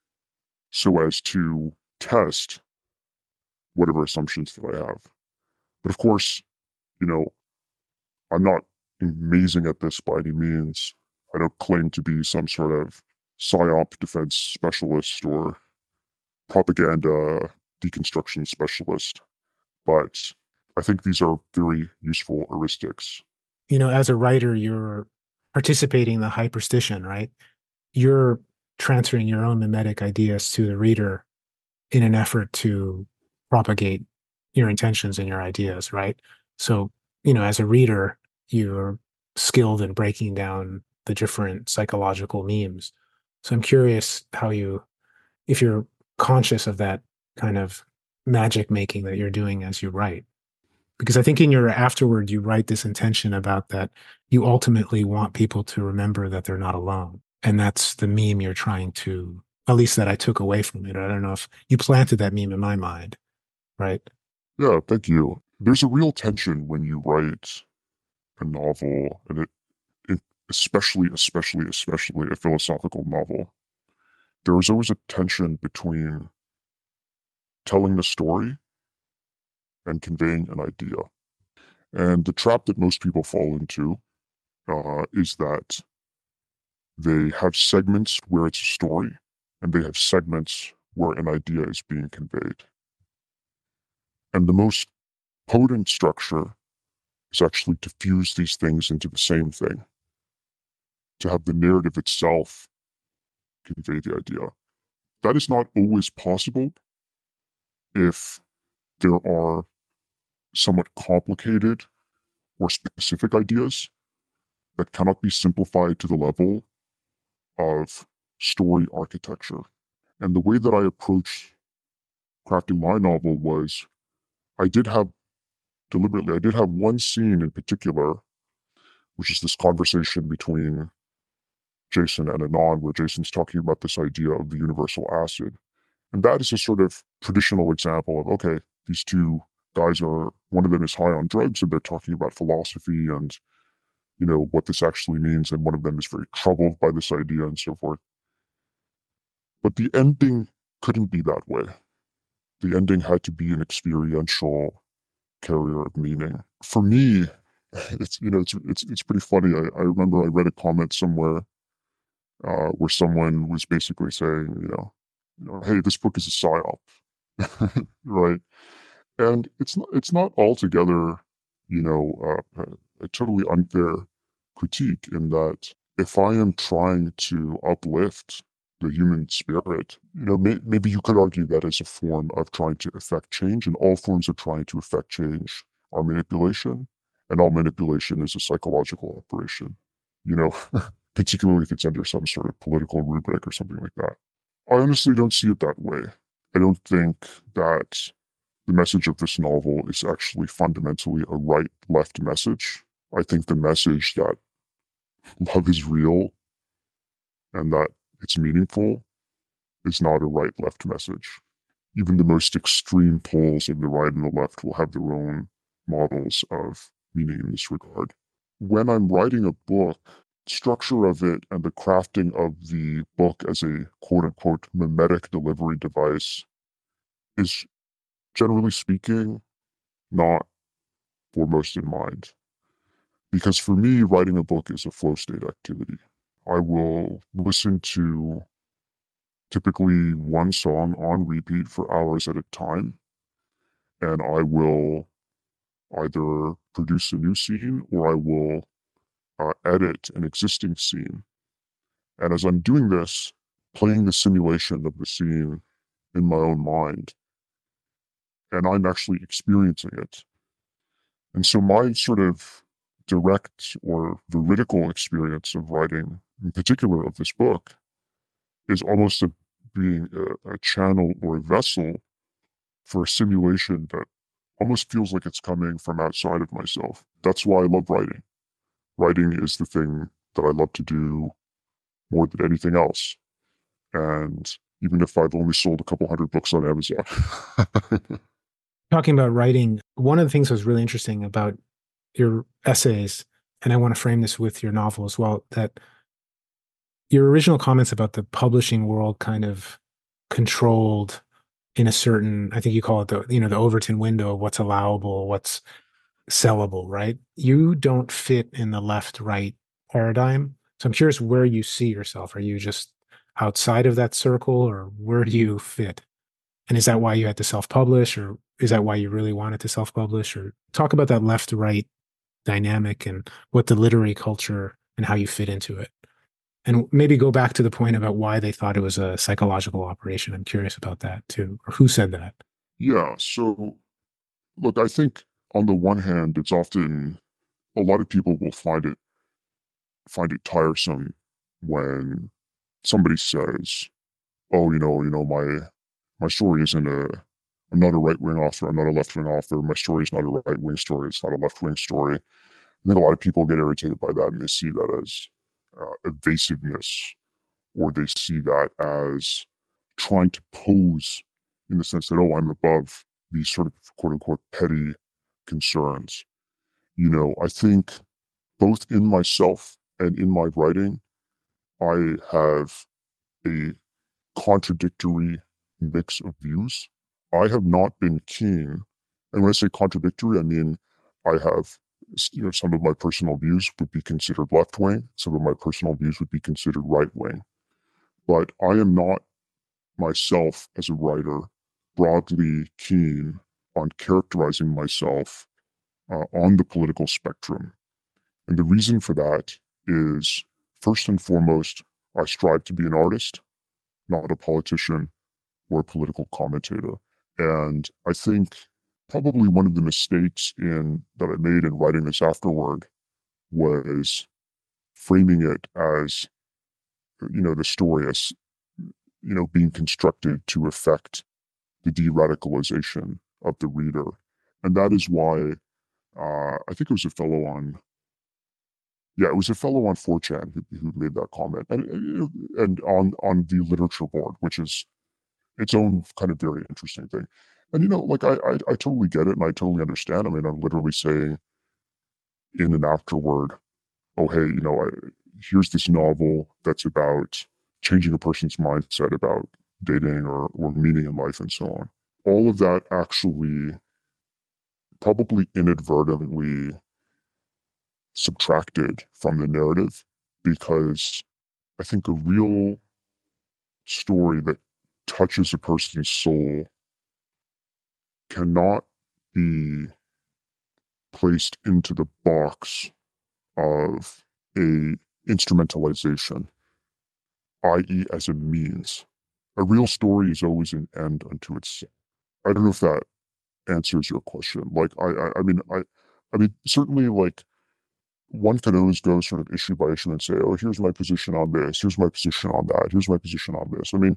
Speaker 1: so as to test whatever assumptions that I have. But of course, you know, I'm not amazing at this by any means. I don't claim to be some sort of psyop defense specialist or propaganda deconstruction specialist, but I think these are very useful heuristics.
Speaker 2: You know, as a writer, you're participating in the hyperstition, right? You're transferring your own mimetic ideas to the reader in an effort to propagate your intentions and your ideas, right? So, you know, as a reader, you're skilled in breaking down the different psychological memes. So I'm curious how you, if you're conscious of that kind of magic making that you're doing as you write. Because I think in your afterward, you write this intention about that you ultimately want people to remember that they're not alone. And that's the meme you're trying to, at least that I took away from it. I don't know if you planted that meme in my mind, right?
Speaker 1: Yeah, thank you. There's a real tension when you write a novel, and it, it especially, especially, especially a philosophical novel. There is always a tension between telling the story and conveying an idea. And the trap that most people fall into uh, is that they have segments where it's a story, and they have segments where an idea is being conveyed. And the most potent structure is actually to fuse these things into the same thing, to have the narrative itself convey the idea. That is not always possible if there are somewhat complicated or specific ideas that cannot be simplified to the level of story architecture. And the way that I approached crafting my novel was I did have deliberately. I did have one scene in particular, which is this conversation between Jason and Anon, where Jason's talking about this idea of the universal acid. And that is a sort of traditional example of, okay, these two guys are, one of them is high on drugs and they're talking about philosophy and, you know, what this actually means. And one of them is very troubled by this idea and so forth. But the ending couldn't be that way. The ending had to be an experiential carrier of meaning. For me, it's, you know, it's, it's, it's pretty funny. I, I remember I read a comment somewhere uh, where someone was basically saying, you know, you know, hey, this book is a psyop, right? And it's not, it's not altogether, you know, uh, a, a totally unfair critique in that if I am trying to uplift the human spirit, you know, may, maybe you could argue that as a form of trying to effect change, and all forms of trying to effect change are manipulation, and all manipulation is a psychological operation, you know, particularly if it's under some sort of political rubric or something like that. I honestly don't see it that way. I don't think that the message of this novel is actually fundamentally a right-left message. I think the message that love is real and that it's meaningful is not a right-left message. Even the most extreme poles of the right and the left will have their own models of meaning in this regard. When I'm writing a book, structure of it and the crafting of the book as a quote-unquote mimetic delivery device is, generally speaking, not foremost in mind. Because for me, writing a book is a flow state activity. I will listen to typically one song on repeat for hours at a time, and I will either produce a new scene or I will uh, edit an existing scene. And as I'm doing this, playing the simulation of the scene in my own mind, and I'm actually experiencing it. And so my sort of direct or veridical experience of writing, in particular of this book, is almost a, being a, a channel or a vessel for a simulation that almost feels like it's coming from outside of myself. That's why I love writing. Writing is the thing that I love to do more than anything else. And even if I've only sold a couple hundred books on Amazon.
Speaker 2: Talking about writing, one of the things that was really interesting about your essays, and I want to frame this with your novel as well, that your original comments about the publishing world kind of controlled in a certain, I think you call it the, you know, the Overton window of what's allowable, what's sellable, right? You don't fit in the left-right paradigm. So I'm curious where you see yourself. Are you just outside of that circle, or where do you fit? And is that why you had to self-publish, or is that why you really wanted to self-publish? Or talk about that left-right dynamic and what the literary culture and how you fit into it. And maybe go back to the point about why they thought it was a psychological operation. I'm curious about that too, or who said that.
Speaker 1: Yeah, so look, I think on the one hand, it's often a lot of people will find it find it tiresome when somebody says, "Oh, you know, you know, my my story isn't a I'm not a right wing author. I'm not a left wing author. My story is not a right wing story. It's not a left wing story." I think a lot of people get irritated by that and they see that as uh, evasiveness, or they see that as trying to pose in the sense that, oh, I'm above these sort of quote unquote petty concerns. You know, I think both in myself and in my writing, I have a contradictory mix of views. I have not been keen, and when I say contradictory, I mean I have, you know, some of my personal views would be considered left wing, some of my personal views would be considered right wing. But I am not myself as a writer broadly keen on characterizing myself uh, on the political spectrum. And the reason for that is, first and foremost, I strive to be an artist, not a politician or a political commentator. And I think probably one of the mistakes in that I made in writing this afterword was framing it as, you know, the story as, you know, being constructed to affect the de-radicalization of the reader. And that is why Uh, I think it was a fellow on, yeah, it was a fellow on four chan who, who made that comment, and and on on the literature board, which is its own kind of very interesting thing. And you know, like I, I I totally get it, and I totally understand. I mean, I'm literally saying in an afterword, oh hey, you know, I, here's this novel that's about changing a person's mindset about dating or or meaning in life and so on. All of that actually probably inadvertently subtracted from the narrative, because I think a real story that touches a person's soul cannot be placed into the box of a instrumentalization, i e as a means. A real story is always an end unto itself. I don't know if that answers your question. Like I I, I mean I I mean certainly, like, one could always go sort of issue by issue and say, oh, here's my position on this, here's my position on that, here's my position on this. I mean,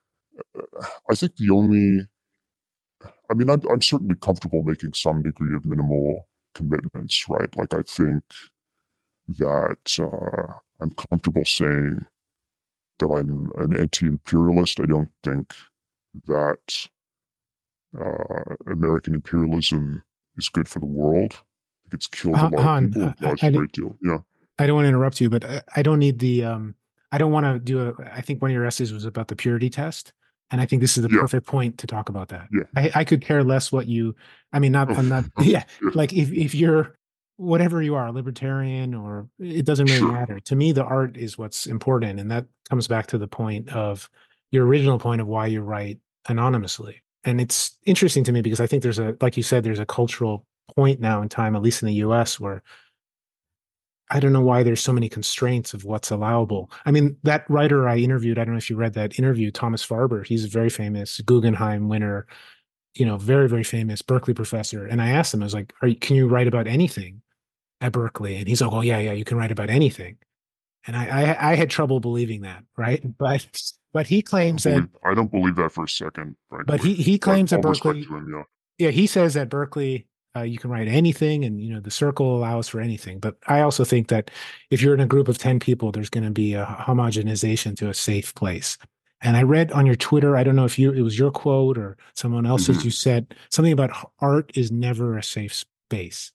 Speaker 1: I think the only, I mean, I'm, I'm certainly comfortable making some degree of minimal commitments, right? Like, I think that uh, I'm comfortable saying that I'm an anti-imperialist. I don't think that uh, American imperialism is good for the world. I think it's killed a
Speaker 2: Han,
Speaker 1: lot of
Speaker 2: Han,
Speaker 1: people and
Speaker 2: I,
Speaker 1: caused a
Speaker 2: I,
Speaker 1: great deal. Yeah,
Speaker 2: I don't want to interrupt you, but I, I don't need the um I don't want to do a I think one of your essays was about the purity test. And I think this is the
Speaker 1: yeah,
Speaker 2: perfect point to talk about that.
Speaker 1: yeah.
Speaker 2: I, I could care less what you I mean not
Speaker 1: Oh,
Speaker 2: I'm not
Speaker 1: okay,
Speaker 2: yeah,
Speaker 1: yeah,
Speaker 2: like if if you're whatever you are, libertarian or it doesn't really
Speaker 1: sure.
Speaker 2: matter. To me, the art is what's important. And that comes back to the point of your original point of why you write anonymously. And it's interesting to me because I think there's a like you said, there's a cultural point now in time, at least in the U S, where I don't know why there's so many constraints of what's allowable. I mean, that writer I interviewed, I don't know if you read that interview, Thomas Farber, he's a very famous Guggenheim winner, you know, very, very famous Berkeley professor. And I asked him, I was like, Are you, can you write about anything at Berkeley? And he's like, oh, yeah, yeah, you can write about anything. And I, I, I had trouble believing that, right? But, but he
Speaker 1: I
Speaker 2: claims
Speaker 1: don't
Speaker 2: that,
Speaker 1: believe I don't believe that for a second,
Speaker 2: but
Speaker 1: frankly.
Speaker 2: he, he
Speaker 1: But
Speaker 2: claims at
Speaker 1: all respect
Speaker 2: Berkeley,
Speaker 1: to him, yeah.
Speaker 2: yeah, he says at Berkeley, uh, you can write anything, and you know the circle allows for anything. But I also think that if you're in a group of ten people, there's going to be a homogenization to a safe place. And I read on your Twitter, I don't know if you it was your quote or someone else's, you
Speaker 1: Hmm.
Speaker 2: said something about art is never a safe space.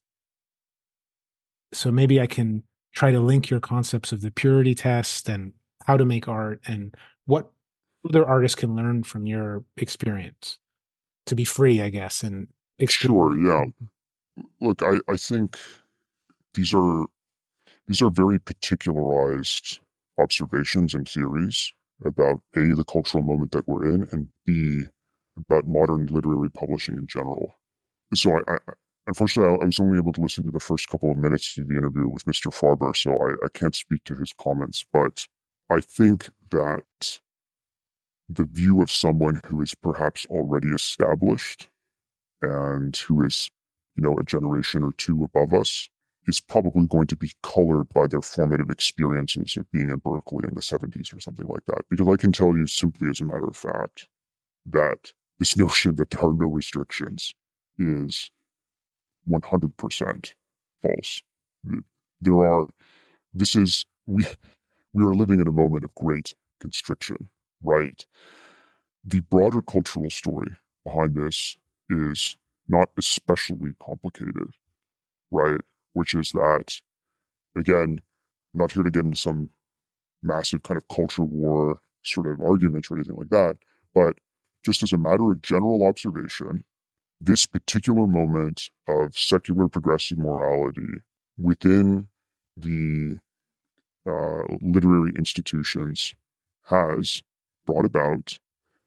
Speaker 2: So maybe I can try to link your concepts of the purity test and how to make art and what other artists can learn from your experience to be free, I guess, and explore.
Speaker 1: Sure, yeah. Look, I, I think these are these are very particularized observations and theories about A, the cultural moment that we're in, and B, about modern literary publishing in general. So I, I unfortunately I, I was only able to listen to the first couple of minutes of the interview with mister Farber, so I, I can't speak to his comments, but I think that the view of someone who is perhaps already established and who is, you know, a generation or two above us is probably going to be colored by their formative experiences of being in Berkeley in the seventies or something like that. Because I can tell you simply as a matter of fact that this notion that there are no restrictions is one hundred percent false. There are, this is, we, we are living in a moment of great constriction, right? The broader cultural story behind this is not especially complicated, right? Which is that, again, I'm not here to get into some massive kind of culture war sort of argument or anything like that, but just as a matter of general observation, this particular moment of secular progressive morality within the uh, literary institutions has brought about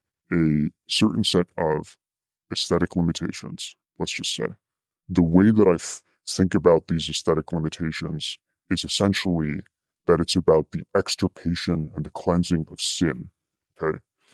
Speaker 1: a certain set of aesthetic limitations, let's just say. The way that I f- think about these aesthetic limitations is essentially that it's about the extirpation and the cleansing of sin. Okay.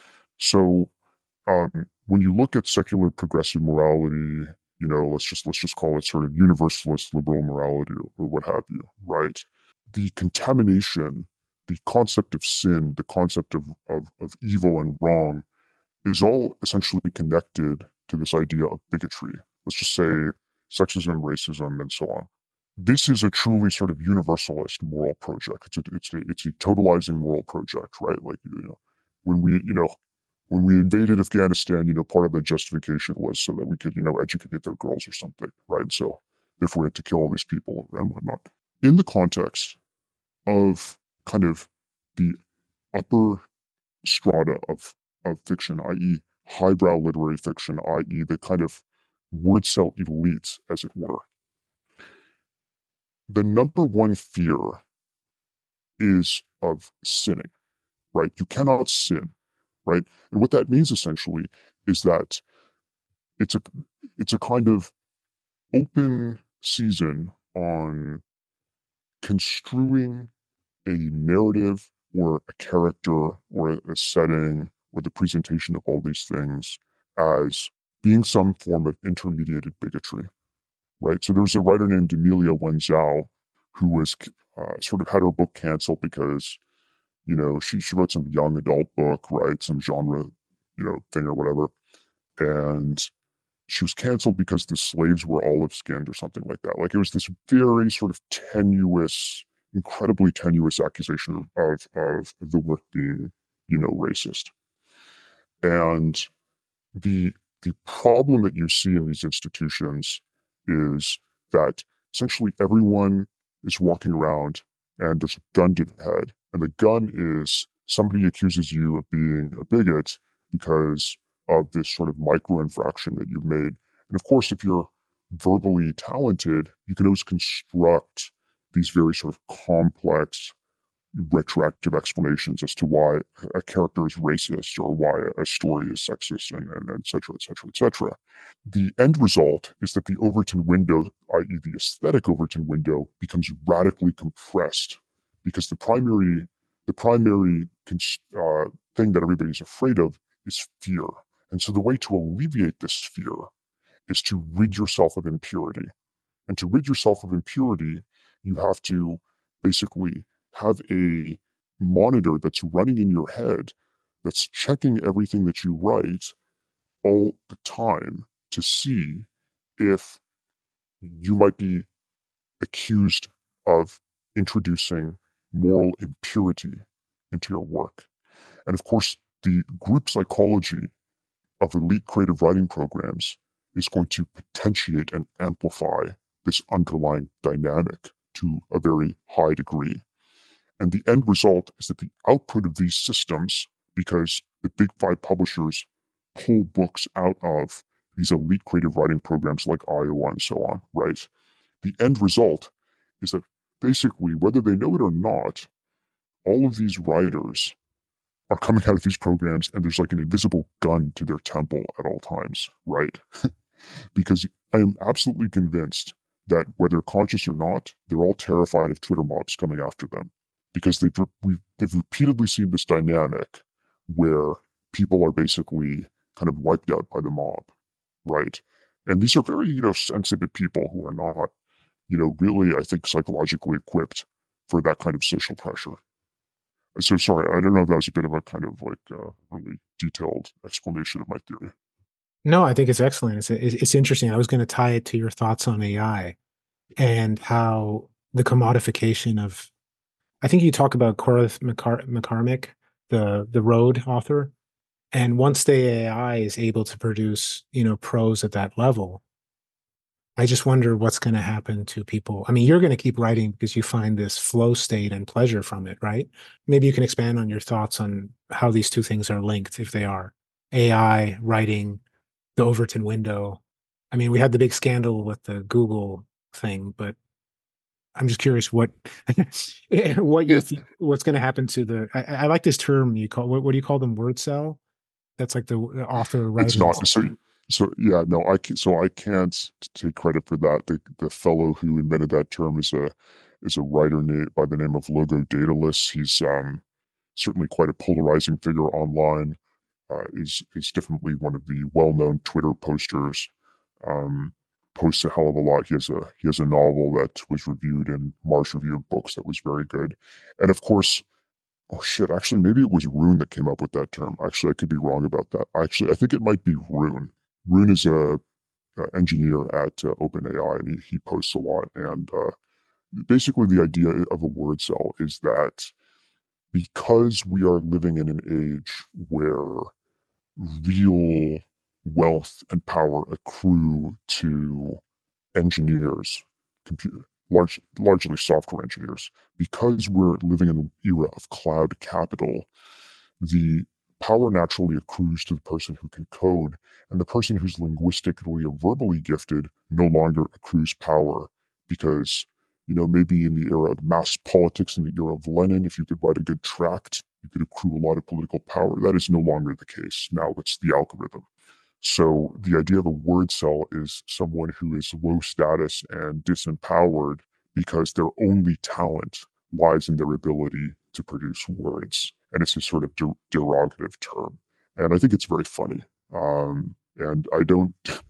Speaker 1: So um, when you look at secular progressive morality, you know, let's just let's just call it sort of universalist liberal morality or, or what have you, right? The contamination, the concept of sin, the concept of, of, of evil and wrong is all essentially connected to this idea of bigotry. Let's just say sexism, racism, and so on. This is a truly sort of universalist moral project. It's a, it's a, it's a totalizing moral project, right? Like, you know, when we, you know, when we invaded Afghanistan, you know, part of the justification was so that we could, you know, educate their girls or something, right? So if we had to kill all these people and whatnot. In the context of kind of the upper strata of, of fiction, that is highbrow literary fiction, that is the kind of word cell elites, as it were, the number one fear is of sinning, right? You cannot sin, right? And what that means essentially is that it's a it's a kind of open season on construing a narrative or a character or a setting or the presentation of all these things as being some form of intermediated bigotry, right? So there's a writer named Emilia Wen Zhao who was uh, sort of had her book canceled because, you know, she, she wrote some young adult book, right? Some genre, you know, thing or whatever. And she was canceled because the slaves were olive skinned or something like that. Like it was this very sort of tenuous, incredibly tenuous accusation of, of the work being, you know, racist. And the the problem that you see in these institutions is that essentially everyone is walking around and there's a gun to the head, and the gun is somebody accuses you of being a bigot because of this sort of micro infraction that you've made. And of course, if you're verbally talented, you can always construct these very sort of complex retroactive explanations as to why a character is racist or why a story is sexist, and, and et cetera, et cetera, et cetera. The end result is that the Overton window, that is the aesthetic Overton window, becomes radically compressed because the primary, the primary uh, thing that everybody's afraid of is fear. And so the way to alleviate this fear is to rid yourself of impurity. And to rid yourself of impurity, you have to basically have a monitor that's running in your head that's checking everything that you write all the time to see if you might be accused of introducing moral impurity into your work. And of course, the group psychology of elite creative writing programs is going to potentiate and amplify this underlying dynamic to a very high degree. And the end result is that the output of these systems, because the big five publishers pull books out of these elite creative writing programs like Iowa and so on, right? The end result is that basically, whether they know it or not, all of these writers are coming out of these programs and there's like an invisible gun to their temple at all times, right? Because I am absolutely convinced that whether conscious or not, they're all terrified of Twitter mobs coming after them because they've, we've, they've repeatedly seen this dynamic where people are basically kind of wiped out by the mob, right? And these are very, you know, sensitive people who are not, you know, really, I think, psychologically equipped for that kind of social pressure. So sorry, I don't know if that was a bit of a kind of like uh, really detailed explanation of my theory.
Speaker 2: No, I think it's excellent. It's it's interesting. I was going to tie it to your thoughts on A I and how the commodification of. I think you talk about Corliss McCar- McCormick, the the Road author, and once the A I is able to produce, you know, prose at that level, I just wonder what's going to happen to people. I mean, you're going to keep writing because you find this flow state and pleasure from it, right? Maybe you can expand on your thoughts on how these two things are linked, if they are. A I writing, the Overton window. I mean, we had the big scandal with the Google thing, but I'm just curious what what you think, what's going to happen to the. I, I like this term you call. What, what do you call them? Word cell. That's like the author
Speaker 1: It's
Speaker 2: writer.
Speaker 1: not so. So yeah, no, I can, so I can't take credit for that. The the fellow who invented that term is a is a writer named by the name of Logo Daedalus. He's um certainly quite a polarizing figure online. Uh, is is definitely one of the well known Twitter posters. Um, posts a hell of a lot. He has a he has a novel that was reviewed in Mars Review of Books that was very good, and of course. Oh shit, actually maybe it was Rune that came up with that term. Actually, I could be wrong about that. Actually, I think it might be Rune. Rune is a uh, engineer at uh, OpenAI, and he, he posts a lot. And uh, basically, the idea of a word cell is that because we are living in an age where real wealth and power accrue to engineers, computer, large, largely software engineers, because we're living in an era of cloud capital, the power naturally accrues to the person who can code, and the person who's linguistically or verbally gifted no longer accrues power because, you know, maybe in the era of mass politics, in the era of Lenin, if you could write a good tract, you could accrue a lot of political power. That is no longer the case. Now it's the algorithm. So the idea of a word cell is someone who is low status and disempowered because their only talent lies in their ability to produce words. And it's a sort of der- derogative term. And I think it's very funny. Um, and I don't,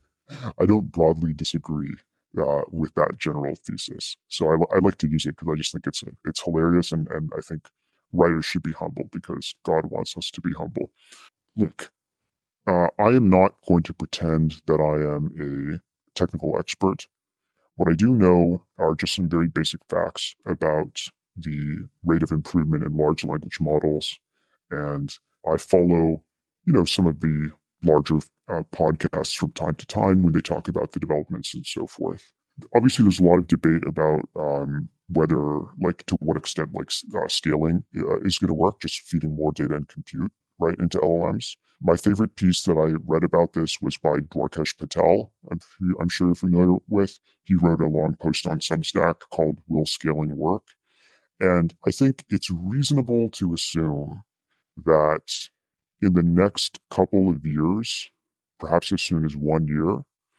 Speaker 1: I don't broadly disagree uh, with that general thesis. So I, I like to use it because I just think it's it's hilarious, and and I think writers should be humble because God wants us to be humble. Look, uh, I am not going to pretend that I am a technical expert. What I do know are just some very basic facts about the rate of improvement in large language models. And I follow, you know, some of the larger uh, podcasts from time to time when they talk about the developments and so forth. Obviously, there's a lot of debate about um, whether, like, to what extent, like, uh, scaling uh, is going to work, just feeding more data and compute right into L L Ms. My favorite piece that I read about this was by Dwarkesh Patel. I'm, I'm sure you're familiar with. He wrote a long post on Substack called Will Scaling Work? And I think it's reasonable to assume that in the next couple of years, perhaps as soon as one year,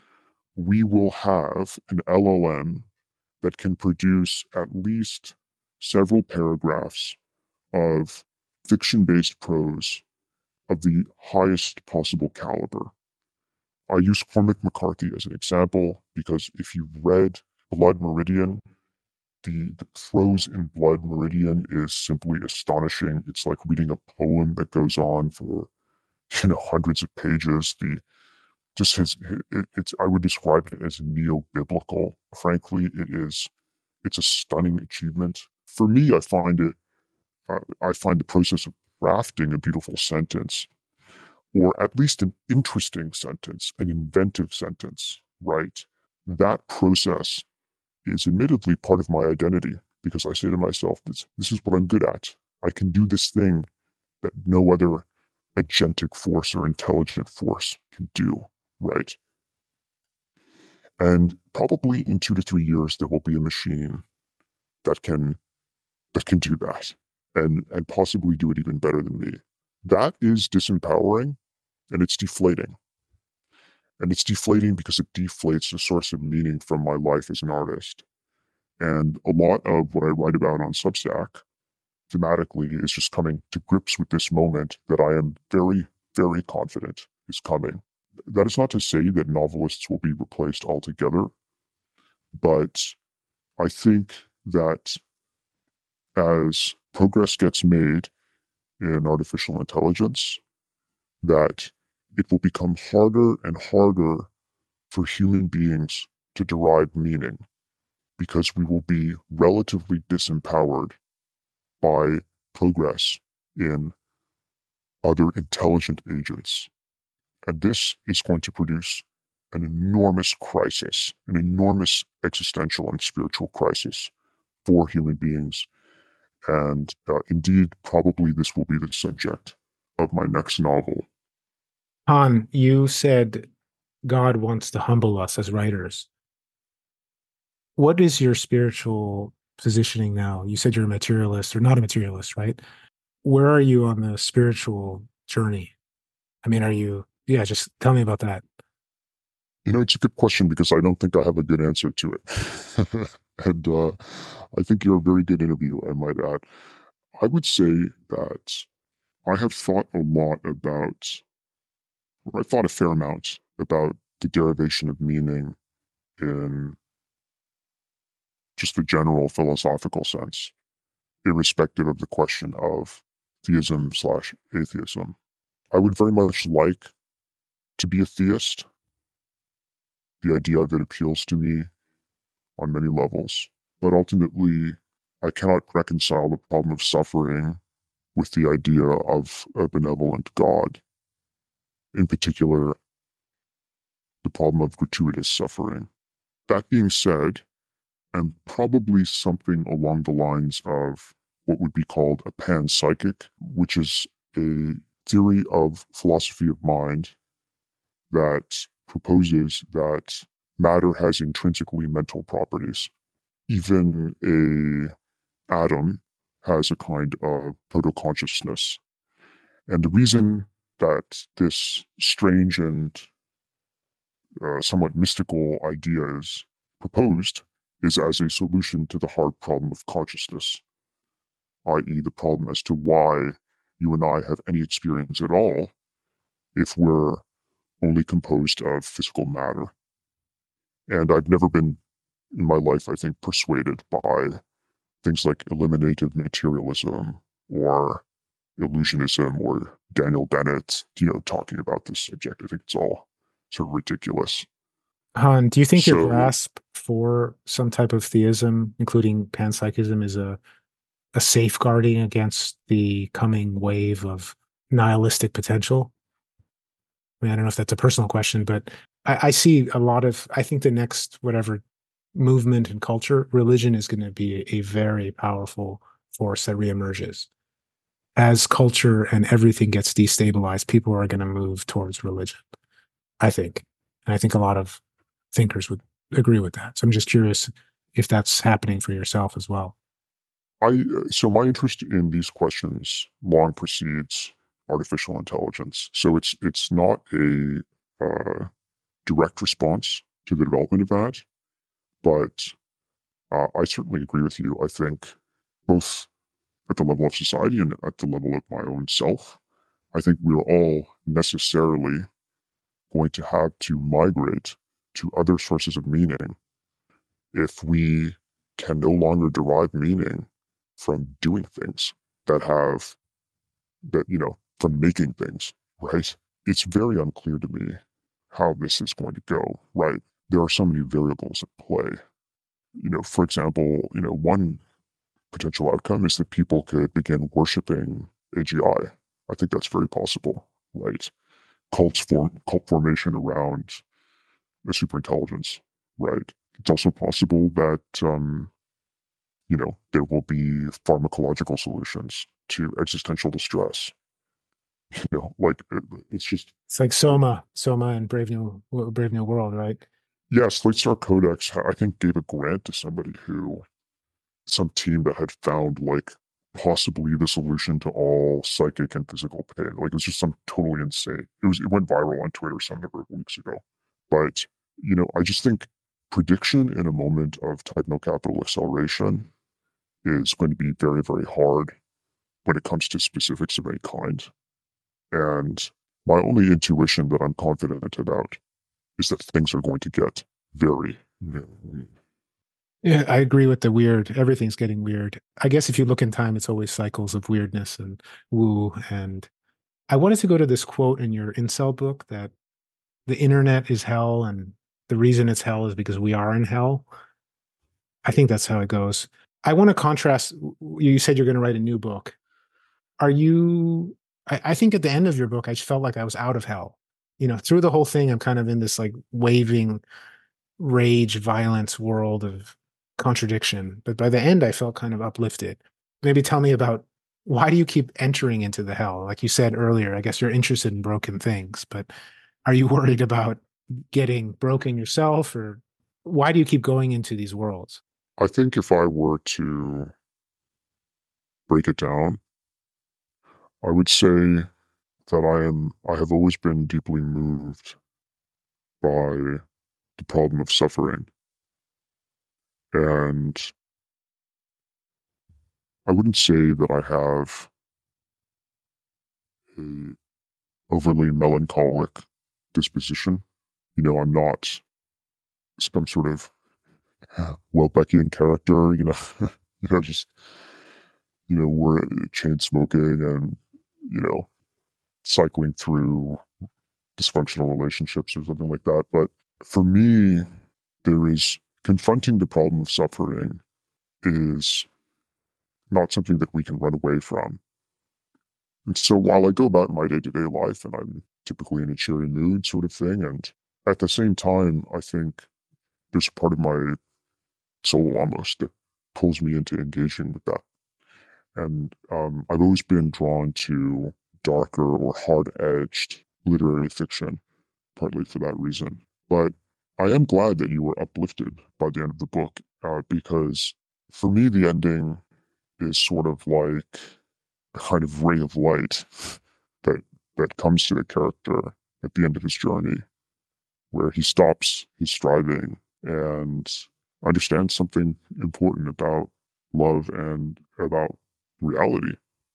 Speaker 1: we will have an L L M that can produce at least several paragraphs of fiction based prose of the highest possible caliber. I use Cormac McCarthy as an example because if you read Blood Meridian, the, the prose in Blood Meridian is simply astonishing. It's like reading a poem that goes on for, you know, hundreds of pages. The just his it, it's I would describe it as neo-biblical. Frankly, it is it's a stunning achievement. For me, I find it uh, I find the process of crafting a beautiful sentence, or at least an interesting sentence, an inventive sentence, right? That process is admittedly part of my identity because I say to myself, this, this is what I'm good at. I can do this thing that no other agentic force or intelligent force can do, right? And probably in two to three years, there will be a machine that can that can do that and and possibly do it even better than me. That is disempowering and it's deflating. And it's deflating because it deflates the source of meaning from my life as an artist. And a lot of what I write about on Substack thematically is just coming to grips with this moment that I am very, very confident is coming. That is not to say that novelists will be replaced altogether, but I think that as progress gets made in artificial intelligence, that it will become harder and harder for human beings to derive meaning because we will be relatively disempowered by progress in other intelligent agents. And this is going to produce an enormous crisis, an enormous existential and spiritual crisis for human beings. And uh, indeed, probably this will be the subject of my next novel.
Speaker 2: Han, you said God wants to humble us as writers. What is your spiritual positioning now? You said you're a materialist or not a materialist, right? Where are you on the spiritual journey? I mean, are you, yeah, just tell me about that.
Speaker 1: You know, it's a good question because I don't think I have a good answer to it. and uh, I think you're a very good interviewer, I might add. I would say that I have thought a lot about, or I thought a fair amount about the derivation of meaning in just the general philosophical sense, irrespective of the question of theism slash atheism. I would very much like to be a theist The idea of it appeals to me on many levels, but ultimately, I cannot reconcile the problem of suffering with the idea of a benevolent God, in particular, the problem of gratuitous suffering. That being said, and probably something along the lines of what would be called a panpsychic, which is a theory of philosophy of mind that proposes that matter has intrinsically mental properties. Even a atom has a kind of proto-consciousness. And the reason that this strange and uh, somewhat mystical idea is proposed is as a solution to the hard problem of consciousness, that is the problem as to why you and I have any experience at all if we're only composed of physical matter. And I've never been, in my life, I think, persuaded by things like eliminative materialism or illusionism or Daniel Dennett, you know, talking about this subject. I think it's all sort of ridiculous.
Speaker 2: Han, do you think your
Speaker 1: So
Speaker 2: grasp for some type of theism, including panpsychism, is a, a safeguarding against the coming wave of nihilistic potential? I mean, I don't know if that's a personal question, but I, I see a lot of, I think the next whatever movement and culture, religion is going to be a, a very powerful force that reemerges. As culture and everything gets destabilized, people are going to move towards religion, I think. And I think a lot of thinkers would agree with that. So I'm just curious if that's happening for yourself as well.
Speaker 1: I so my interest in these questions long precedes artificial intelligence. So it's it's not a uh, direct response to the development of that, but uh, I certainly agree with you. I think both at the level of society and at the level of my own self, I think we're all necessarily going to have to migrate to other sources of meaning if we can no longer derive meaning from doing things that have that you know from making things, right? It's very unclear to me how this is going to go, right? There are so many variables at play. You know, for example, you know, one potential outcome is that people could begin worshiping A G I. I I think that's very possible, right? Cults form cult formation around a superintelligence, right? It's also possible that um, you know, there will be pharmacological solutions to existential distress. You know, like it, it's just
Speaker 2: It's like Soma, Soma and Brave New Brave New World, right?
Speaker 1: yeah. Slate Star Codex, I think, gave a grant to somebody who some team that had found like possibly the solution to all psychic and physical pain. Like it was just some totally insane. It was it went viral on Twitter some number of weeks ago. But you know, I just think prediction in a moment of techno-capital acceleration is going to be very, very hard when it comes to specifics of any kind. And my only intuition that I'm confident about is that things are going to get very, very
Speaker 2: Yeah, I agree with the weird. Everything's getting weird. I guess if you look in time, it's always cycles of weirdness and woo. And I wanted to go to this quote in your incel book that the internet is hell, and the reason it's hell is because we are in hell. I think that's how it goes. I want to contrast. You said you're going to write a new book. Are you? I, I think at the end of your book, I just felt like I was out of hell. You know, through the whole thing, I'm kind of in this like waving rage, violence world of contradiction. But by the end, I felt kind of uplifted. Maybe tell me about why do you keep entering into the hell? Like you said earlier, I guess you're interested in broken things, but are you worried about getting broken yourself, or why do you keep going into these worlds?
Speaker 1: I think if I were to break it down, I would say that I am I have always been deeply moved by the problem of suffering. And I wouldn't say that I have a overly melancholic disposition. You know, I'm not some sort of Welbeckian character, you know, you know, just, you know, we're chain smoking and, you know, cycling through dysfunctional relationships or something like that. But For me, there is confronting the problem of suffering is not something that we can run away from. And so while I go about my day-to-day life and I'm typically in a cheery mood sort of thing, and at the same time, I think there's a part of my soul almost that pulls me into engaging with that. And um, I've always been drawn to darker or hard-edged literary fiction, partly for that reason. But I am glad that you were uplifted by the end of the book, uh, because for me, the ending is sort of like a kind of ray of light that that comes to the character at the end of his journey, where he stops his striving and understands something important about love and about reality.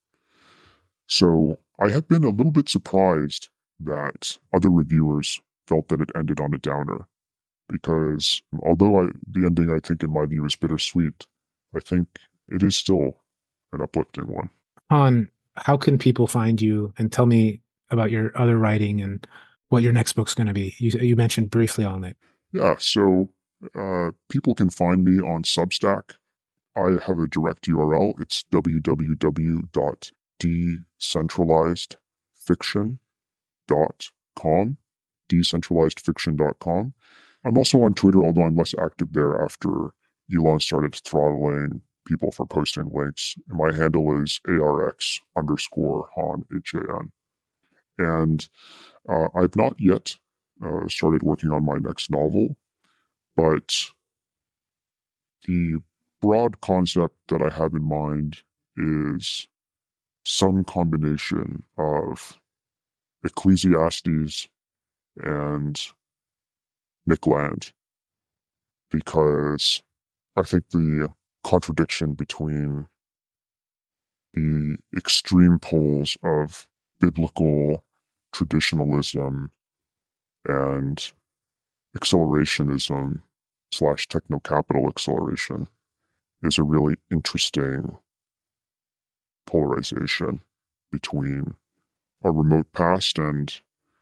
Speaker 1: So I have been a little bit surprised that other reviewers felt that it ended on a downer, because although I, the ending, I think, in my view, is bittersweet, I think it is still an uplifting one.
Speaker 2: Han, how can people find you and tell me about your other writing and what your next book's going to be? You, you mentioned briefly on it.
Speaker 1: Yeah, so uh, people can find me on Substack. I have a direct U R L. It's w w w dot decentralized fiction dot com, decentralized fiction dot com. I'm also on Twitter, although I'm less active there after Elon started throttling people for posting links. My handle is arx underscore Han, H A N. And uh, I've not yet uh, started working on my next novel, but the broad concept that I have in mind is some combination of Ecclesiastes and Nick Land, because I think the contradiction between the extreme poles of biblical traditionalism and accelerationism slash techno-capital acceleration is a really interesting polarization between our remote past and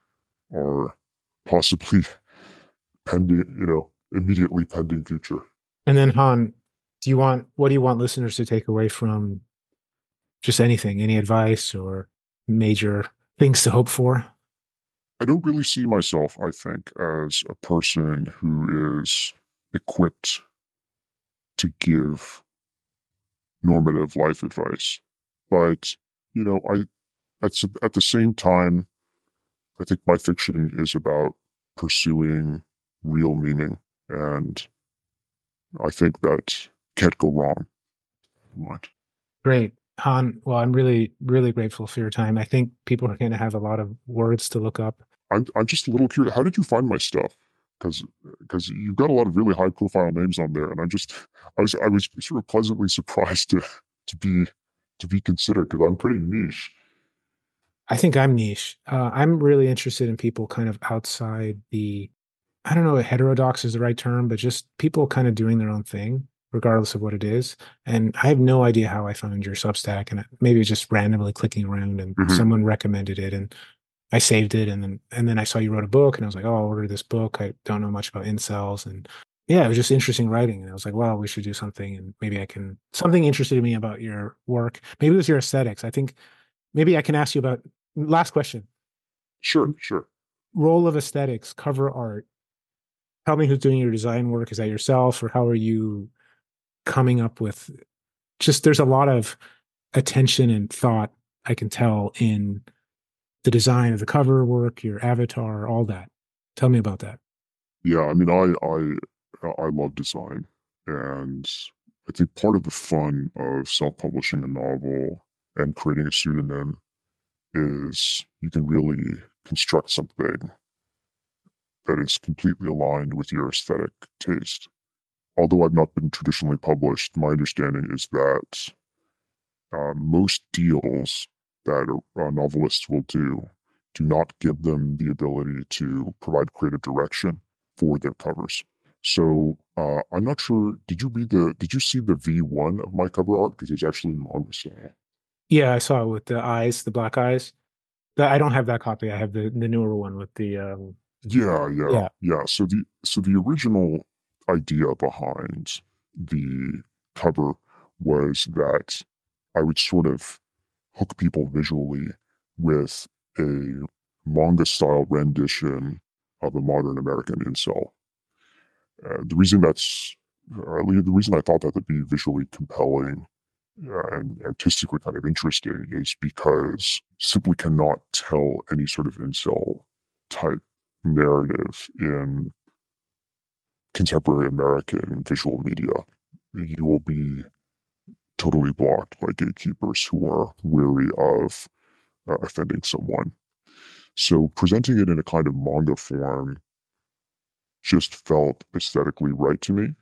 Speaker 1: our possibly pending, you know, immediately pending future.
Speaker 2: And then Han, do you want what do you want listeners to take away from just anything, any advice or major things to hope for?
Speaker 1: I don't really see myself, I think, as a person who is equipped to give normative life advice. But, you know, I at, at the same time, I think my fiction is about pursuing real meaning. And I think that can't go wrong. Right.
Speaker 2: Great. Han, well, I'm really, really grateful for your time. I think people are going to have a lot of words to look up.
Speaker 1: I'm, I'm just a little curious. How did you find my stuff? Because because you've got a lot of really high profile names on there, and I just I was I was sort of pleasantly surprised to to be to be considered, because I'm pretty niche.
Speaker 2: I think I'm niche. Uh, I'm really interested in people kind of outside the, I don't know if heterodox is the right term, but just people kind of doing their own thing, regardless of what it is. And I have no idea how I found your Substack, and maybe it's just randomly clicking around and
Speaker 1: Mm-hmm.
Speaker 2: someone recommended it and I saved it. And then, and then I saw you wrote a book and I was like, oh, I'll order this book. I don't know much about incels. And yeah, it was just interesting writing. And I was like, wow, we should do something. And maybe I can, something interested me about your work. Maybe it was your aesthetics. I think maybe I can ask you about, last question,
Speaker 1: Sure, sure.
Speaker 2: role of aesthetics, cover art. Tell me who's doing your design work. Is that yourself, or how are you coming up with, just there's a lot of attention and thought I can tell in the design of the cover work, your avatar, all that. Tell me about that.
Speaker 1: Yeah, I mean, I I I love design, and I think part of the fun of self-publishing a novel and creating a pseudonym is you can really construct something that is completely aligned with your aesthetic taste. Although I've not been traditionally published, my understanding is that uh, most deals that uh, novelists will do do not give them the ability to provide creative direction for their covers. So uh, I'm not sure. Did you read the? Did you see the V one of my cover art? Because it's actually manga style.
Speaker 2: Yeah, I saw it with the eyes, the black eyes. The, I don't have that copy. I have the, the newer one with the um
Speaker 1: Yeah, yeah,
Speaker 2: Yeah.
Speaker 1: yeah. So the so the original idea behind the cover was that I would sort of hook people visually with a manga style rendition of a modern American incel. Uh, the reason that's or at least the reason I thought that would be visually compelling uh, and artistically kind of interesting is because simply cannot tell any sort of incel type narrative in contemporary American visual media. You will be totally blocked by gatekeepers who are wary of uh, offending someone. So presenting it in a kind of manga form just felt aesthetically right to me.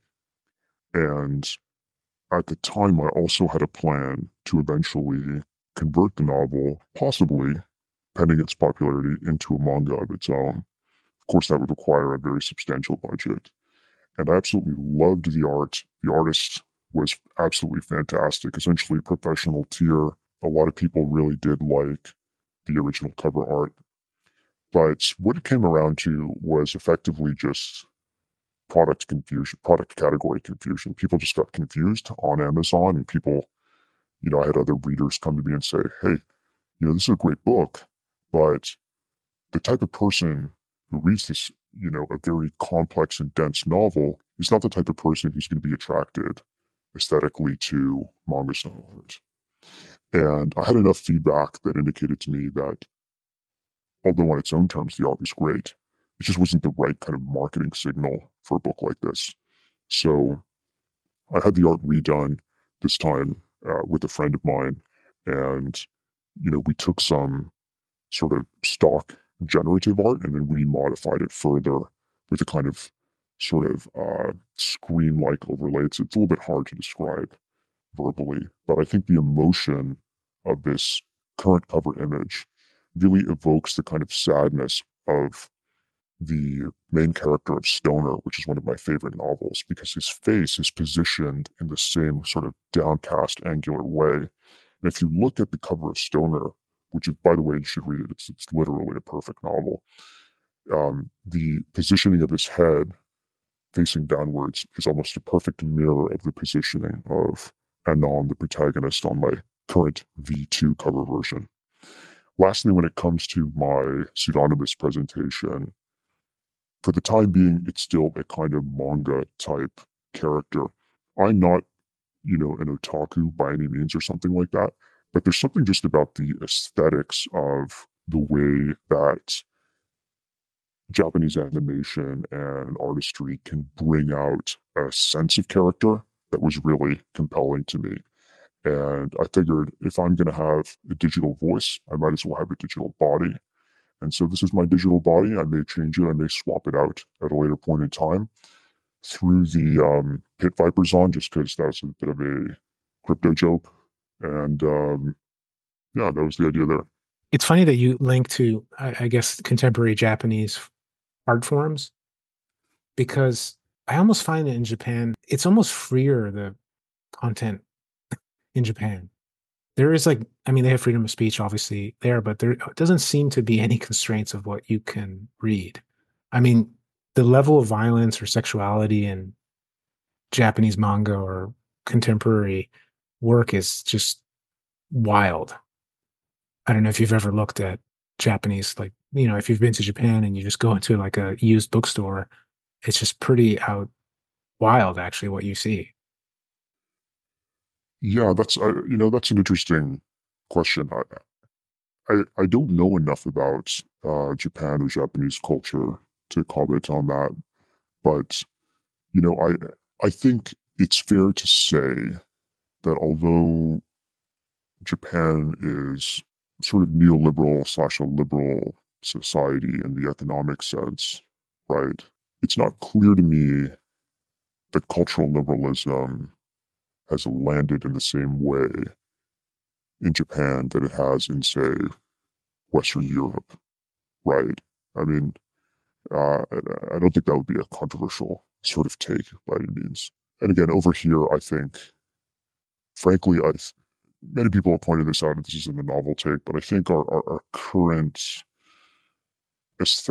Speaker 1: And at the time, I also had a plan to eventually convert the novel, possibly pending its popularity, into a manga of its own. Of course, that would require a very substantial budget. And I absolutely loved the art. The artist was absolutely fantastic, essentially professional tier. A lot of people really did like the original cover art. But what it came around to was effectively just product confusion, product category confusion. People just got confused on Amazon, and people, you know, I had other readers come to me and say, hey, you know, this is a great book, but the type of person who reads this, you know, a very complex and dense novel is not the type of person who's going to be attracted aesthetically to manga style art. And I had enough feedback that indicated to me that although on its own terms the art was great, it just wasn't the right kind of marketing signal for a book like this. So I had the art redone this time uh, with a friend of mine, and you know we took some sort of stock generative art and then we modified it further with a kind of sort of uh, screen-like overlay. It's, it's a little bit hard to describe verbally, but I think the emotion of this current cover image really evokes the kind of sadness of the main character of Stoner, which is one of my favorite novels, because his face is positioned in the same sort of downcast, angular way. And if you look at the cover of Stoner, which is, by the way, you should read it, it's, it's literally a perfect novel. Um, the positioning of his head facing downwards is almost a perfect mirror of the positioning of Anon, the protagonist, on my current V two cover version. Lastly, when it comes to my pseudonymous presentation, for the time being, it's still a kind of manga type character. I'm not, you know, an otaku by any means or something like that, but there's something just about the aesthetics of the way that Japanese animation and artistry can bring out a sense of character that was really compelling to me. And I figured if I'm going to have a digital voice, I might as well have a digital body. And so this is my digital body. I may change it, I may swap it out at a later point in time through the um, Pit Vipers on, just because that's a bit of a crypto joke. And um, yeah, that was the idea there.
Speaker 2: It's funny that you link to, I, I guess, contemporary Japanese art forms because I almost find that in Japan, it's almost freer, the content in Japan. There is like, I mean, they have freedom of speech obviously there, but there doesn't seem to be any constraints of what you can read. I mean, the level of violence or sexuality in Japanese manga or contemporary work is just wild. I don't know if you've ever looked at Japanese, like, you know, if you've been to Japan and you just go into like a used bookstore, it's just pretty out wild, actually, what you see.
Speaker 1: Yeah, that's uh, you know that's an interesting question. I, I I don't know enough about uh, Japan or Japanese culture to comment on that, but you know I I think it's fair to say that although Japan is sort of neoliberal slash a liberal society in the economic sense, right? It's not clear to me that cultural liberalism has landed in the same way in Japan that it has in, say, Western Europe, right? I mean, uh, I don't think that would be a controversial sort of take by any means. And again, over here, I think, frankly, I many people have pointed this out, and this isn't a novel take, but I think our, our, our current aesthetic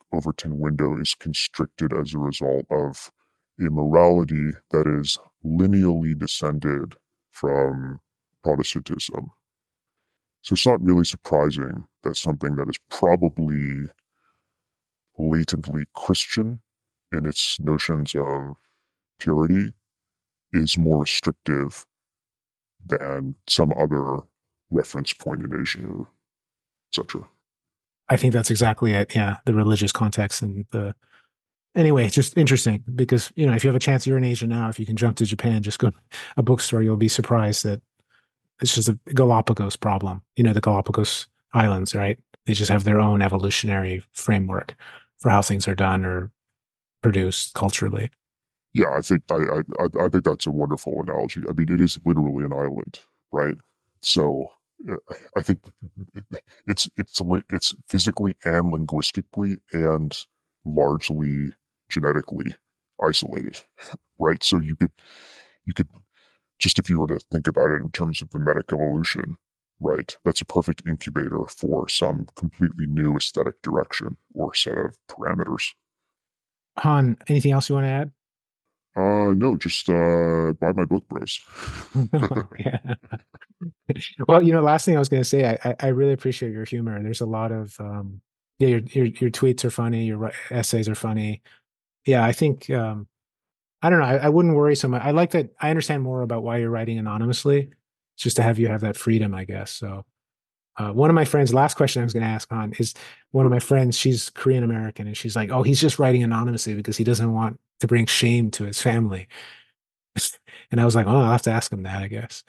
Speaker 1: Overton window is constricted as a result of a morality that is lineally descended from Protestantism. So it's not really surprising that something that is probably latently Christian in its notions of purity is more restrictive than some other reference point in Asia, et cetera.
Speaker 2: I think that's exactly it. Yeah, the religious context and the anyway, it's just interesting because you know if you have a chance, you're in Asia now. If you can jump to Japan, just go to a bookstore. You'll be surprised that it's just a Galapagos problem. You know, the Galapagos Islands, right? They just have their own evolutionary framework for how things are done or produced culturally.
Speaker 1: Yeah, I think I, I I think that's a wonderful analogy. I mean, it is literally an island, right? So uh, I think it's it's it's physically and linguistically and largely genetically isolated, right? So you could you could just if you were to think about it in terms of mimetic evolution, right? That's a perfect incubator for some completely new aesthetic direction or set of parameters.
Speaker 2: Han, anything else you want to add?
Speaker 1: Uh, no, just uh, buy my book, bros.
Speaker 2: Yeah. Well, you know, last thing I was going to say, I, I really appreciate your humor. There's a lot of, um, yeah, your, your, your tweets are funny. Your essays are funny. Yeah. I think, um, I don't know. I, I wouldn't worry so much. I like that. I understand more about why you're writing anonymously. It's just to have you have that freedom, I guess. So, uh, one of my friends, last question I was going to ask on is one of my friends, she's Korean American, and she's like, oh, he's just writing anonymously because he doesn't want to bring shame to his family. And I was like, oh, I'll have to ask him that, I guess.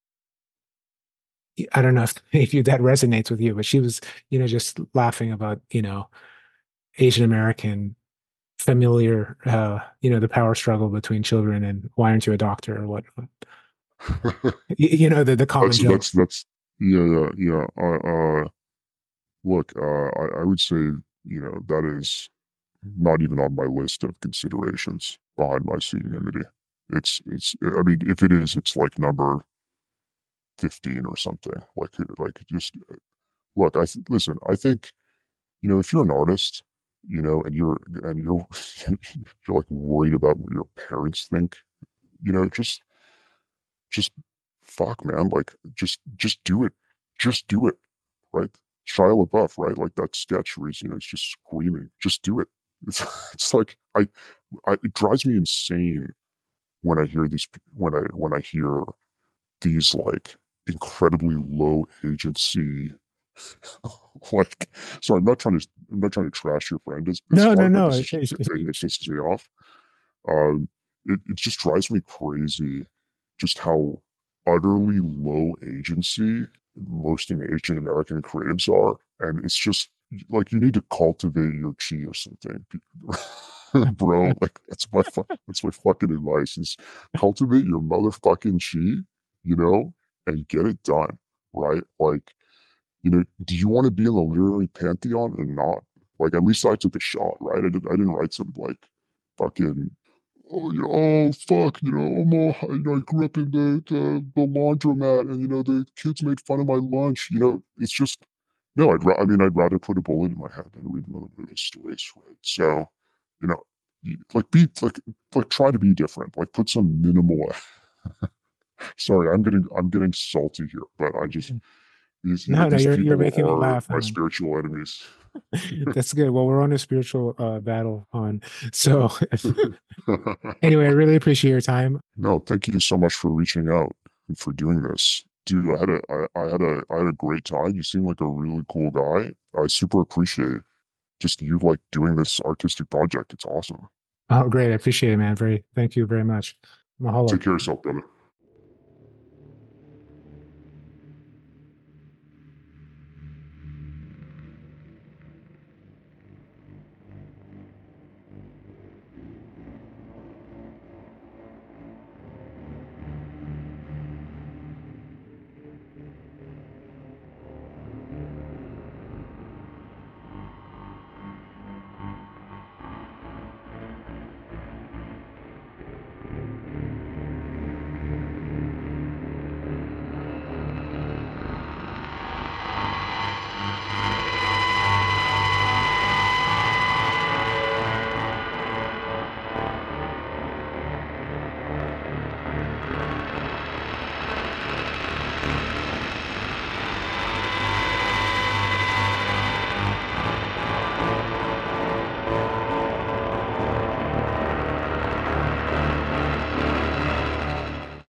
Speaker 2: I don't know if, if you, that resonates with you, but she was, you know, just laughing about, you know, Asian American familiar, uh, you know, the power struggle between children and why aren't you a doctor or whatnot. You, you know, the, the common
Speaker 1: that's
Speaker 2: joke.
Speaker 1: that's that's yeah yeah yeah. Uh, uh look, uh, I I would say you know that is not even on my list of considerations behind my pseudonymity. It's it's I mean if it is, it's like number fifteen or something. Like like just look. I th- listen. I think you know if you're an artist, you know, and you're and you're you're like worried about what your parents think, you know, just just fuck, man. Like just just do it. Just do it. Right? Shia LaBeouf, right? Like that sketch where he's, you know, he's just screaming. Just do it. It's it's like I, I it drives me insane when I hear these when I when I hear these like incredibly low agency like sorry, I'm not trying to I'm not trying to trash your friend. It's, it's
Speaker 2: No, no,
Speaker 1: fine, but
Speaker 2: no.
Speaker 1: this is
Speaker 2: It,
Speaker 1: just
Speaker 2: it,
Speaker 1: it pisses me off. Um, it, it just drives me crazy just how utterly low agency most Asian American creatives are. And it's just like you need to cultivate your chi or something. Bro, like that's my fu- that's my fucking advice is cultivate your motherfucking chi, you know, and get it done. Right? Like, you know, do you want to be in the literary pantheon or not? Like at least I took a shot, right? I did I didn't write some like fucking oh, you know, oh fuck, you know, I'm all, you know, I grew up in the, the the laundromat, and you know, the kids made fun of my lunch. You know, it's just no. I'd ra- I mean, I'd rather put a bullet in my head than read another one of those stories, right? So, you know, you- like be like like try to be different. Like put some minimal. Sorry, I'm getting I'm getting salty here, but I just these you know
Speaker 2: no, no,
Speaker 1: these
Speaker 2: you're you're
Speaker 1: people
Speaker 2: making me
Speaker 1: are
Speaker 2: laugh,
Speaker 1: my
Speaker 2: man.
Speaker 1: spiritual enemies.
Speaker 2: That's good. Well, we're on a spiritual uh, battle on. So anyway, I really appreciate your time.
Speaker 1: No, thank you so much for reaching out and for doing this. Dude, I had a I, I had a I had a great time. You seem like a really cool guy. I super appreciate just you like doing this artistic project. It's awesome.
Speaker 2: Oh, great. I appreciate it, man. Very, thank you very much.
Speaker 1: Take
Speaker 2: Mahalo.
Speaker 1: care of yourself, brother.